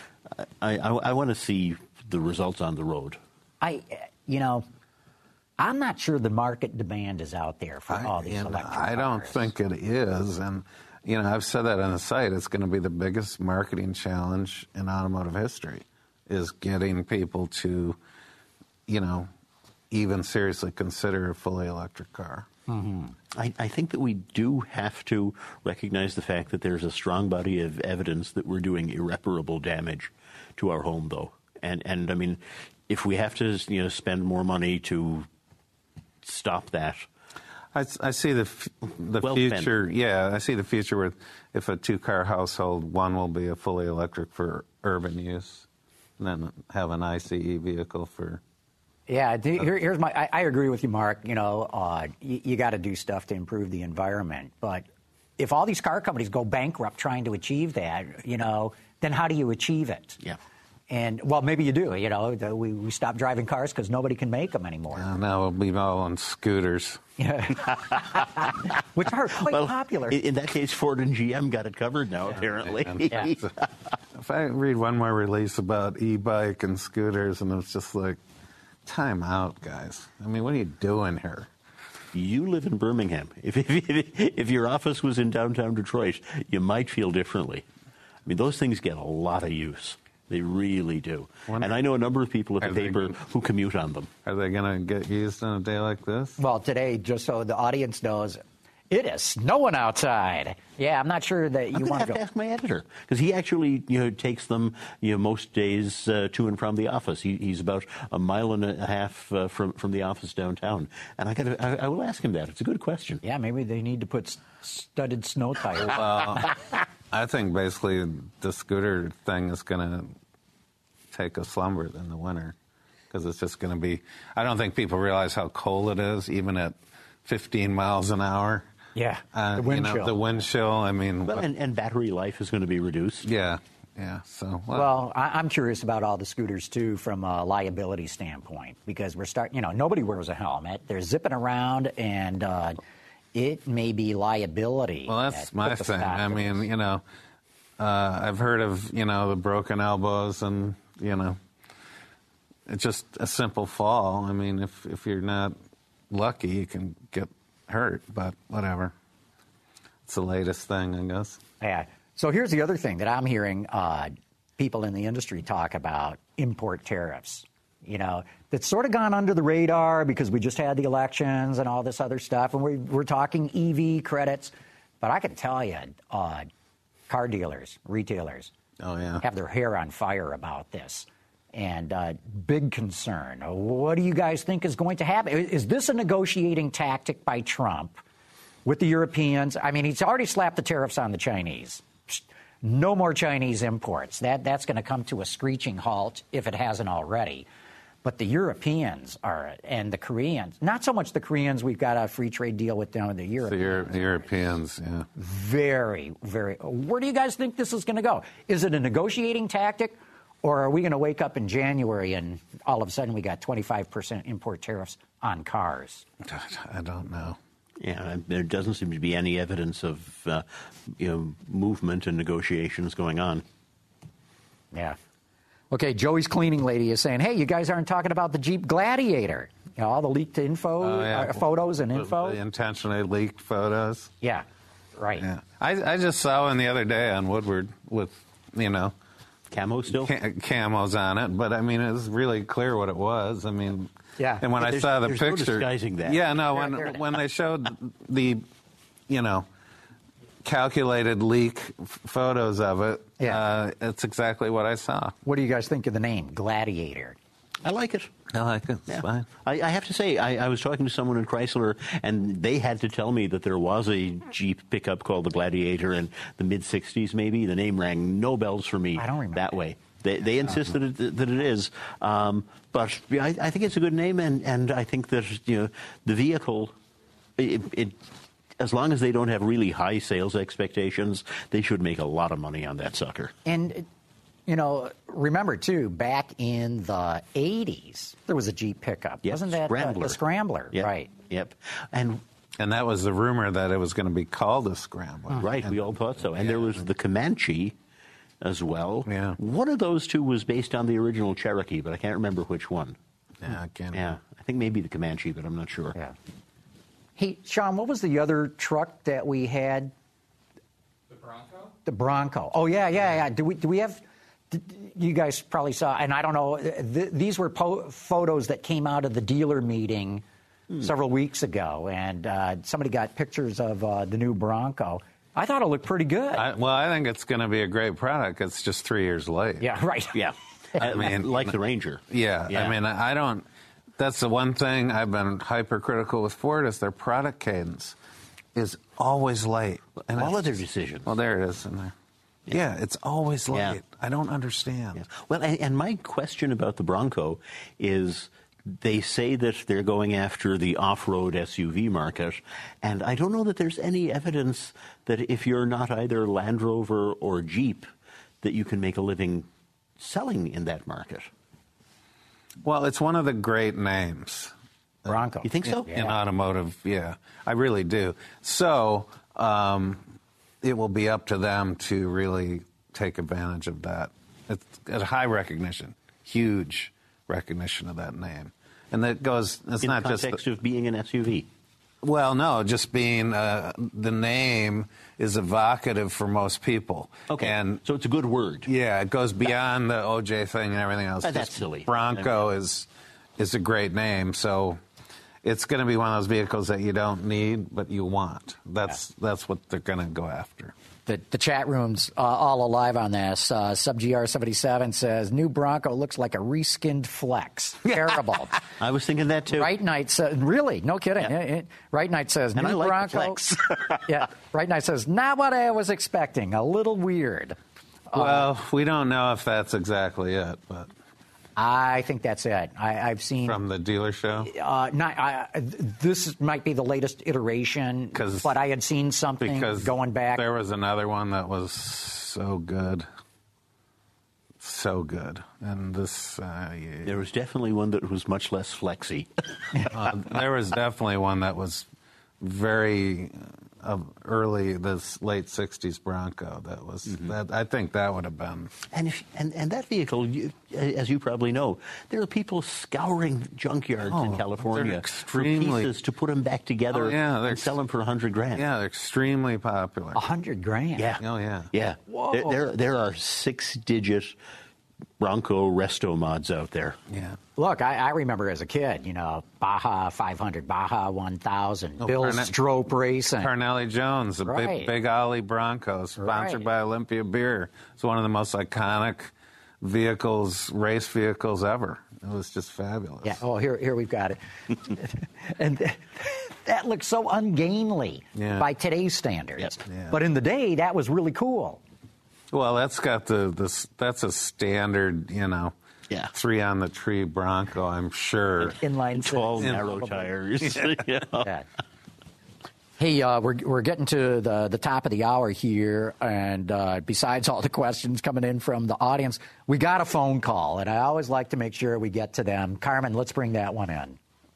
Speaker 4: I, I, I want to see the results on the road.
Speaker 1: I, you know... I'm not sure the market demand is out there for
Speaker 3: I,
Speaker 1: all these electric
Speaker 3: I don't
Speaker 1: cars.
Speaker 3: think it is, and you know, I've said that on the site. It's going to be the biggest marketing challenge in automotive history, is getting people to, you know, even seriously consider a fully electric car.
Speaker 4: Mm-hmm. I, I think that we do have to recognize the fact that there's a strong body of evidence that we're doing irreparable damage to our home, though. And, and I mean, if we have to, you know, spend more money to stop that,
Speaker 3: I, I see the the
Speaker 4: well
Speaker 3: future.
Speaker 4: spent.
Speaker 3: Yeah, I see the future where if a two-car household, one will be a fully electric for urban use, and then have an ICE vehicle for.
Speaker 1: Yeah, here, here's my. I, I agree with you, Mark. You know, uh, you, you got to do stuff to improve the environment. But if all these car companies go bankrupt trying to achieve that, you know, then how do you achieve it?
Speaker 4: Yeah.
Speaker 1: And well, maybe you do. You know, we we stop driving cars because nobody can make them anymore.
Speaker 3: Uh, now we'll be all on scooters.
Speaker 1: Yeah. Which are quite
Speaker 4: well,
Speaker 1: popular.
Speaker 4: In, in that case, Ford and G M got it covered now, apparently.
Speaker 3: And
Speaker 1: Yeah.
Speaker 3: if I read one more release about e-bike and scooters, and it's just like, time out, guys. I mean, what are you doing here?
Speaker 4: You live in Birmingham. If, if, if your office was in downtown Detroit, you might feel differently. I mean, those things get a lot of use. They really do.
Speaker 3: Wonder,
Speaker 4: and I know a number of people at the paper
Speaker 3: gonna,
Speaker 4: who commute on them.
Speaker 3: Are they going to get used on a day like this?
Speaker 1: Well, today, just so the audience knows, it is snowing outside. Yeah, I'm not sure that you
Speaker 4: I'm going to
Speaker 1: want
Speaker 4: have
Speaker 1: to
Speaker 4: to
Speaker 1: go.
Speaker 4: ask my editor, because he actually, you know, takes them, you know, most days uh, to and from the office. He, he's about a mile and a half uh, from from the office downtown, and I got I, I will ask him that. It's a good question.
Speaker 1: Yeah, maybe they need to put s- studded snow tires.
Speaker 3: Well, I think basically the scooter thing is going to take a slumber in the winter, because it's just going to be. I don't think people realize how cold it is, even at fifteen miles an hour.
Speaker 1: Yeah,
Speaker 3: uh,
Speaker 1: the wind
Speaker 3: you know,
Speaker 1: chill.
Speaker 3: The wind chill. I mean,
Speaker 4: Well, and, and battery life is going to be reduced.
Speaker 3: yeah, yeah. So well,
Speaker 1: Well, I, I'm curious about all the scooters, too, from a liability standpoint, because we're starting, you know, nobody wears a helmet. They're zipping around, and uh, it may be liability.
Speaker 3: well, that's
Speaker 1: that
Speaker 3: my
Speaker 1: put the
Speaker 3: thing.
Speaker 1: stop
Speaker 3: I
Speaker 1: to
Speaker 3: mean,
Speaker 1: this.
Speaker 3: you know, uh, I've heard of you know the broken elbows, and you know, it's just a simple fall. I mean, if if you're not lucky, you can get hurt, but whatever. It's the latest thing, I guess.
Speaker 1: Yeah. So here's the other thing that I'm hearing uh, people in the industry talk about: import tariffs. You know, that's sort of gone under the radar because we just had the elections and all this other stuff, and we're, we're talking E V credits. But I can tell you, uh, car dealers, retailers,
Speaker 3: Oh yeah.
Speaker 1: have their hair on fire about this. And uh, big concern. What do you guys think is going to happen? Is this a negotiating tactic by Trump with the Europeans? I mean, he's already slapped the tariffs on the Chinese. No more Chinese imports. That That's going to come to a screeching halt if it hasn't already. But the Europeans are, and the Koreans, not so much the Koreans, we've got a free trade deal with them, the
Speaker 3: The
Speaker 1: Europeans.
Speaker 3: Euro- Europeans, yeah.
Speaker 1: Very, very. Where do you guys think this is going to go? Is it a negotiating tactic? Or are we going to wake up in January and all of a sudden we got twenty-five percent import tariffs on cars?
Speaker 3: I don't know.
Speaker 4: Yeah, there doesn't seem to be any evidence of uh, you know movement and negotiations going on.
Speaker 1: Yeah. Okay, Joey's cleaning lady is saying, hey, you guys aren't talking about the Jeep Gladiator. You know, all the leaked info,
Speaker 3: Oh, yeah.
Speaker 1: uh, photos and info.
Speaker 3: The intentionally leaked photos.
Speaker 1: Yeah, right.
Speaker 3: Yeah. I, I just saw one the other day on Woodward with, you know,
Speaker 4: Camo still?
Speaker 3: ca- camos on it, but I mean, it was really clear what it was. I mean,
Speaker 1: Yeah.
Speaker 3: And when
Speaker 4: But
Speaker 3: I
Speaker 4: there's-
Speaker 3: saw the
Speaker 4: there's no
Speaker 3: picture,
Speaker 4: disguising that.
Speaker 3: yeah, no,
Speaker 1: There-
Speaker 3: when
Speaker 1: there-
Speaker 3: when they showed the, you know, calculated leak f- photos of it,
Speaker 1: Yeah.
Speaker 3: uh, it's exactly what I saw.
Speaker 1: What do you guys think of the name, Gladiator?
Speaker 4: I like it.
Speaker 3: I like it. It's
Speaker 4: Yeah.
Speaker 3: fine.
Speaker 4: I, I have to say, I, I was talking to someone in Chrysler, and they had to tell me that there was a Jeep pickup called the Gladiator in the mid sixties, maybe. The name rang no bells for me
Speaker 1: I don't remember
Speaker 4: that way. They, they insist that it, that it is. Um, but yeah, I, I think it's a good name, and, and I think that you know the vehicle, it, it, as long as they don't have really high sales expectations, they should make a lot of money on that sucker.
Speaker 1: And, you know, remember, too, back in the eighties, there was a Jeep pickup.
Speaker 4: Yep,
Speaker 1: Wasn't that uh,
Speaker 4: Scrambler.
Speaker 1: the Scrambler?
Speaker 4: Yep.
Speaker 1: Right.
Speaker 4: Yep. And
Speaker 3: And that was the rumor that it was going to be called a Scrambler.
Speaker 4: right, we all thought so. And there was the Comanche as well.
Speaker 3: Yeah.
Speaker 4: One of those two was based on the original Cherokee, but I can't remember which one.
Speaker 3: Yeah, I can't.
Speaker 4: Yeah, I think maybe the Comanche, but I'm not sure.
Speaker 1: Yeah. Hey, Sean, what was the other truck that we had Bronco? The Bronco. Oh, yeah, yeah, yeah. Do we, do we have... Did, you guys probably saw, and I don't know, th- these were po- photos that came out of the dealer meeting hmm. several weeks ago, and uh, somebody got pictures of uh, the new Bronco. I thought it looked pretty good.
Speaker 3: I, well, I think it's going to be a great product. It's just three years late.
Speaker 1: Yeah, right.
Speaker 4: Yeah. I mean, like the Ranger.
Speaker 3: Yeah, yeah. I mean, I don't... That's the one thing I've been hypercritical with Ford is their product cadence is always late.
Speaker 4: And all of their decisions.
Speaker 3: Well, there it is in there. Yeah, yeah it's always late. Yeah. I don't understand.
Speaker 4: Yeah. Well, and, and my question about the Bronco is they say that they're going after the off-road S U V market, and I don't know that there's any evidence that if you're not either Land Rover or Jeep, that you can make a living selling in that market.
Speaker 3: Well, it's one of the great names.
Speaker 1: Bronco.
Speaker 4: You think so?
Speaker 3: In, in automotive, yeah. I really do. So um, it will be up to them to really take advantage of that. It's a high recognition, huge recognition of that name. And that goes, it's
Speaker 4: in
Speaker 3: not
Speaker 4: the
Speaker 3: just...
Speaker 4: context of being an S U V.
Speaker 3: Well, no, just being, uh, the name is evocative for most people.
Speaker 4: Okay,
Speaker 3: and
Speaker 4: so it's a good word.
Speaker 3: Yeah, it goes beyond the O J thing and everything else.
Speaker 4: Uh, that's silly.
Speaker 3: Bronco I mean, is is a great name, so it's going to be one of those vehicles that you don't need, but you want. That's yeah. that's what they're going to go after.
Speaker 1: The, the chat room's uh, all alive on this. Uh, Sub G R seventy-seven says, new Bronco looks like a reskinned Flex. Terrible.
Speaker 4: I was thinking that, too.
Speaker 1: Right Knight says, really, no kidding.
Speaker 4: Yeah.
Speaker 1: It, it, right Knight says,
Speaker 4: and
Speaker 1: new
Speaker 4: I like
Speaker 1: Bronco.
Speaker 4: Flex.
Speaker 1: Yeah, Right Knight says, not what I was expecting. A little weird.
Speaker 3: Well,
Speaker 1: uh,
Speaker 3: we don't know if that's exactly it, but...
Speaker 1: I think that's it. I, I've seen...
Speaker 3: From the dealer show?
Speaker 1: Uh, not, I, this might be the latest iteration, but I had seen something going back.
Speaker 3: There was another one that was so good. So good. And this... Uh, yeah.
Speaker 4: There was definitely one that was much less flexy.
Speaker 3: uh, there was definitely one that was very... Uh, early, this late sixties Bronco. That was mm-hmm. that. I think that would have been.
Speaker 4: And if and, and that vehicle, you, as you probably know, there are people scouring junkyards
Speaker 3: oh,
Speaker 4: in California for
Speaker 3: extremely,
Speaker 4: pieces to put them back together
Speaker 3: oh, yeah,
Speaker 4: and sell them for a hundred grand.
Speaker 3: Yeah, they're extremely popular.
Speaker 1: A hundred grand.
Speaker 4: Yeah.
Speaker 3: Oh yeah.
Speaker 4: Yeah.
Speaker 1: Whoa.
Speaker 4: There, there there are six-digit Bronco resto mods out there.
Speaker 3: Yeah.
Speaker 1: Look, I, I remember as a kid, you know, Baja five hundred, Baja one thousand,
Speaker 3: oh,
Speaker 1: Bill
Speaker 3: Parne-
Speaker 1: Strope Racing.
Speaker 3: Parnelli Jones, a
Speaker 1: right.
Speaker 3: big, big Ollie Bronco, sponsored
Speaker 1: right. by
Speaker 3: Olympia Beer. It's one of the most iconic vehicles, race vehicles ever. It was just fabulous.
Speaker 1: Yeah. Oh, here, here we've got it. And th- that looks so ungainly
Speaker 3: yeah.
Speaker 1: by today's standards.
Speaker 4: Yep.
Speaker 3: Yeah.
Speaker 1: But in the day, that was really cool.
Speaker 3: Well, that's got the this. That's a standard, you know.
Speaker 4: Yeah.
Speaker 3: Three on the tree Bronco, I'm sure.
Speaker 1: Inline
Speaker 4: tall,
Speaker 1: six.
Speaker 4: narrow tires.
Speaker 3: yeah.
Speaker 1: Yeah. Hey, uh, we're we're getting to the the top of the hour here, and uh, besides all the questions coming in from the audience, we got a phone call, and I always like to make sure we get to them. Carmen, let's bring that one in.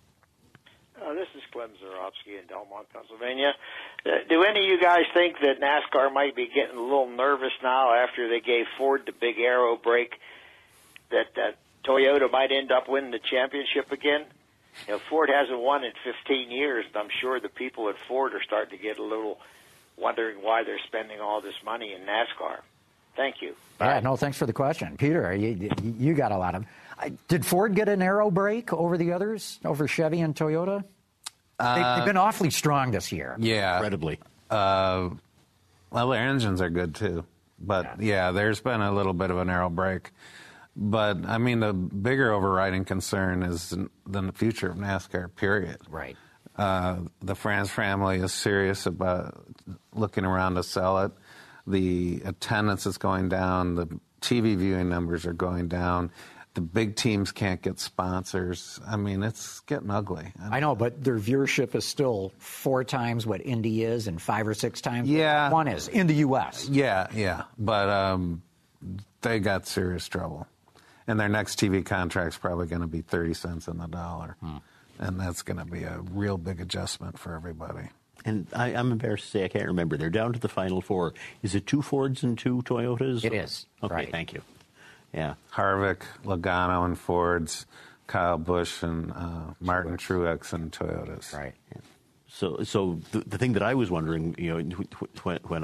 Speaker 9: Uh, this is Clem Zarowski in Delmont, Pennsylvania. Uh, do any of you guys think that NASCAR might be getting a little nervous now after they gave Ford the big aero brake, that, that Toyota might end up winning the championship again? You know, Ford hasn't won in fifteen years, and I'm sure the people at Ford are starting to get a little wondering why they're spending all this money in NASCAR. Thank you.
Speaker 1: Bye.
Speaker 9: Yeah,
Speaker 1: no, thanks for the question. Peter, you, you got a lot of... Did Ford get an aero brake over the others, over Chevy and Toyota?
Speaker 3: Uh,
Speaker 1: they, they've been awfully strong this year.
Speaker 3: Yeah.
Speaker 4: Incredibly.
Speaker 3: Uh, well, their engines are good, too. But, yeah. yeah, there's been a little bit of an aero brake. But, I mean, the bigger overriding concern is the future of NASCAR, period.
Speaker 1: Right.
Speaker 3: Uh, the France family is serious about looking around to sell it. The attendance is going down. The T V viewing numbers are going down. The big teams can't get sponsors. I mean, it's getting ugly.
Speaker 1: I know, but their viewership is still four times what Indy is and five or six times
Speaker 3: yeah.
Speaker 1: what one is in the U S
Speaker 3: Yeah, yeah. But um, they got serious trouble. And their next T V contract's probably going to be thirty cents on the dollar. Hmm. And that's going to be a real big adjustment for everybody.
Speaker 4: And I, I'm embarrassed to say I can't remember. They're down to the final four. Is it two Fords and two Toyotas?
Speaker 1: It is.
Speaker 4: Okay,
Speaker 1: right.
Speaker 4: Thank you. Yeah.
Speaker 3: Harvick, Logano, and Fords, Kyle Busch, and uh, Martin Truex, and Toyotas.
Speaker 1: Right.
Speaker 4: Yeah. So, so the, the thing that I was wondering, you know, when, when I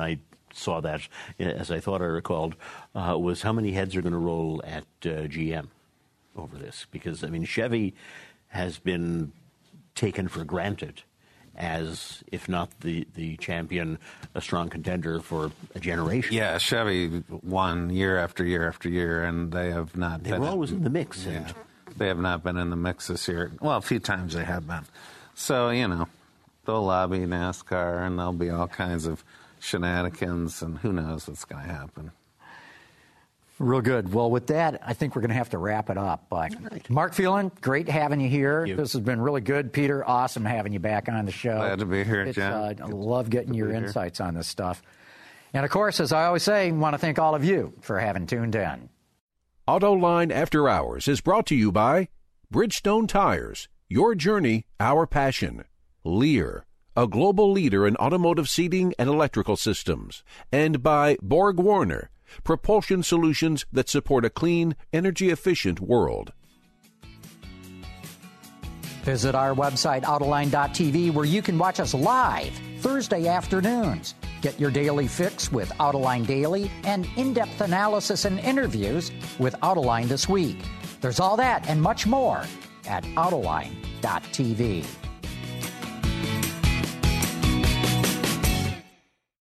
Speaker 4: saw that, as I thought I recalled, uh, was how many heads are going to roll at uh, G M over this? Because, I mean, Chevy has been taken for granted as, if not the, the champion, a strong contender for a generation.
Speaker 3: Yeah, Chevy won year after year after year, and they have not
Speaker 4: they
Speaker 3: been...
Speaker 4: They were always in the mix.
Speaker 3: Yeah,
Speaker 4: and
Speaker 3: they have not been in the mix this year. Well, a few times they have been. So, you know, they'll lobby NASCAR, and there'll be all kinds of shenanigans, and who knows what's going to happen.
Speaker 1: Real good. Well, with that, I think we're going to have to wrap it up. But right. Mark Phelan, great having you here. You. This has been really good. Peter, awesome having you back on the show.
Speaker 3: Glad to be here,
Speaker 1: it's,
Speaker 3: John.
Speaker 1: Uh, I love getting your insights
Speaker 3: here.
Speaker 1: on this stuff. And, of course, as I always say, I want to thank all of you for having tuned in.
Speaker 2: AutoLine After Hours is brought to you by Bridgestone Tires, your journey, our passion. Lear, a global leader in automotive seating and electrical systems. And by Borg Warner, propulsion solutions that support a clean, energy-efficient world.
Speaker 1: Visit our website, Autoline dot T V, where you can watch us live Thursday afternoons. Get your daily fix with Autoline Daily and in-depth analysis and interviews with Autoline This Week. There's all that and much more at Autoline dot T V.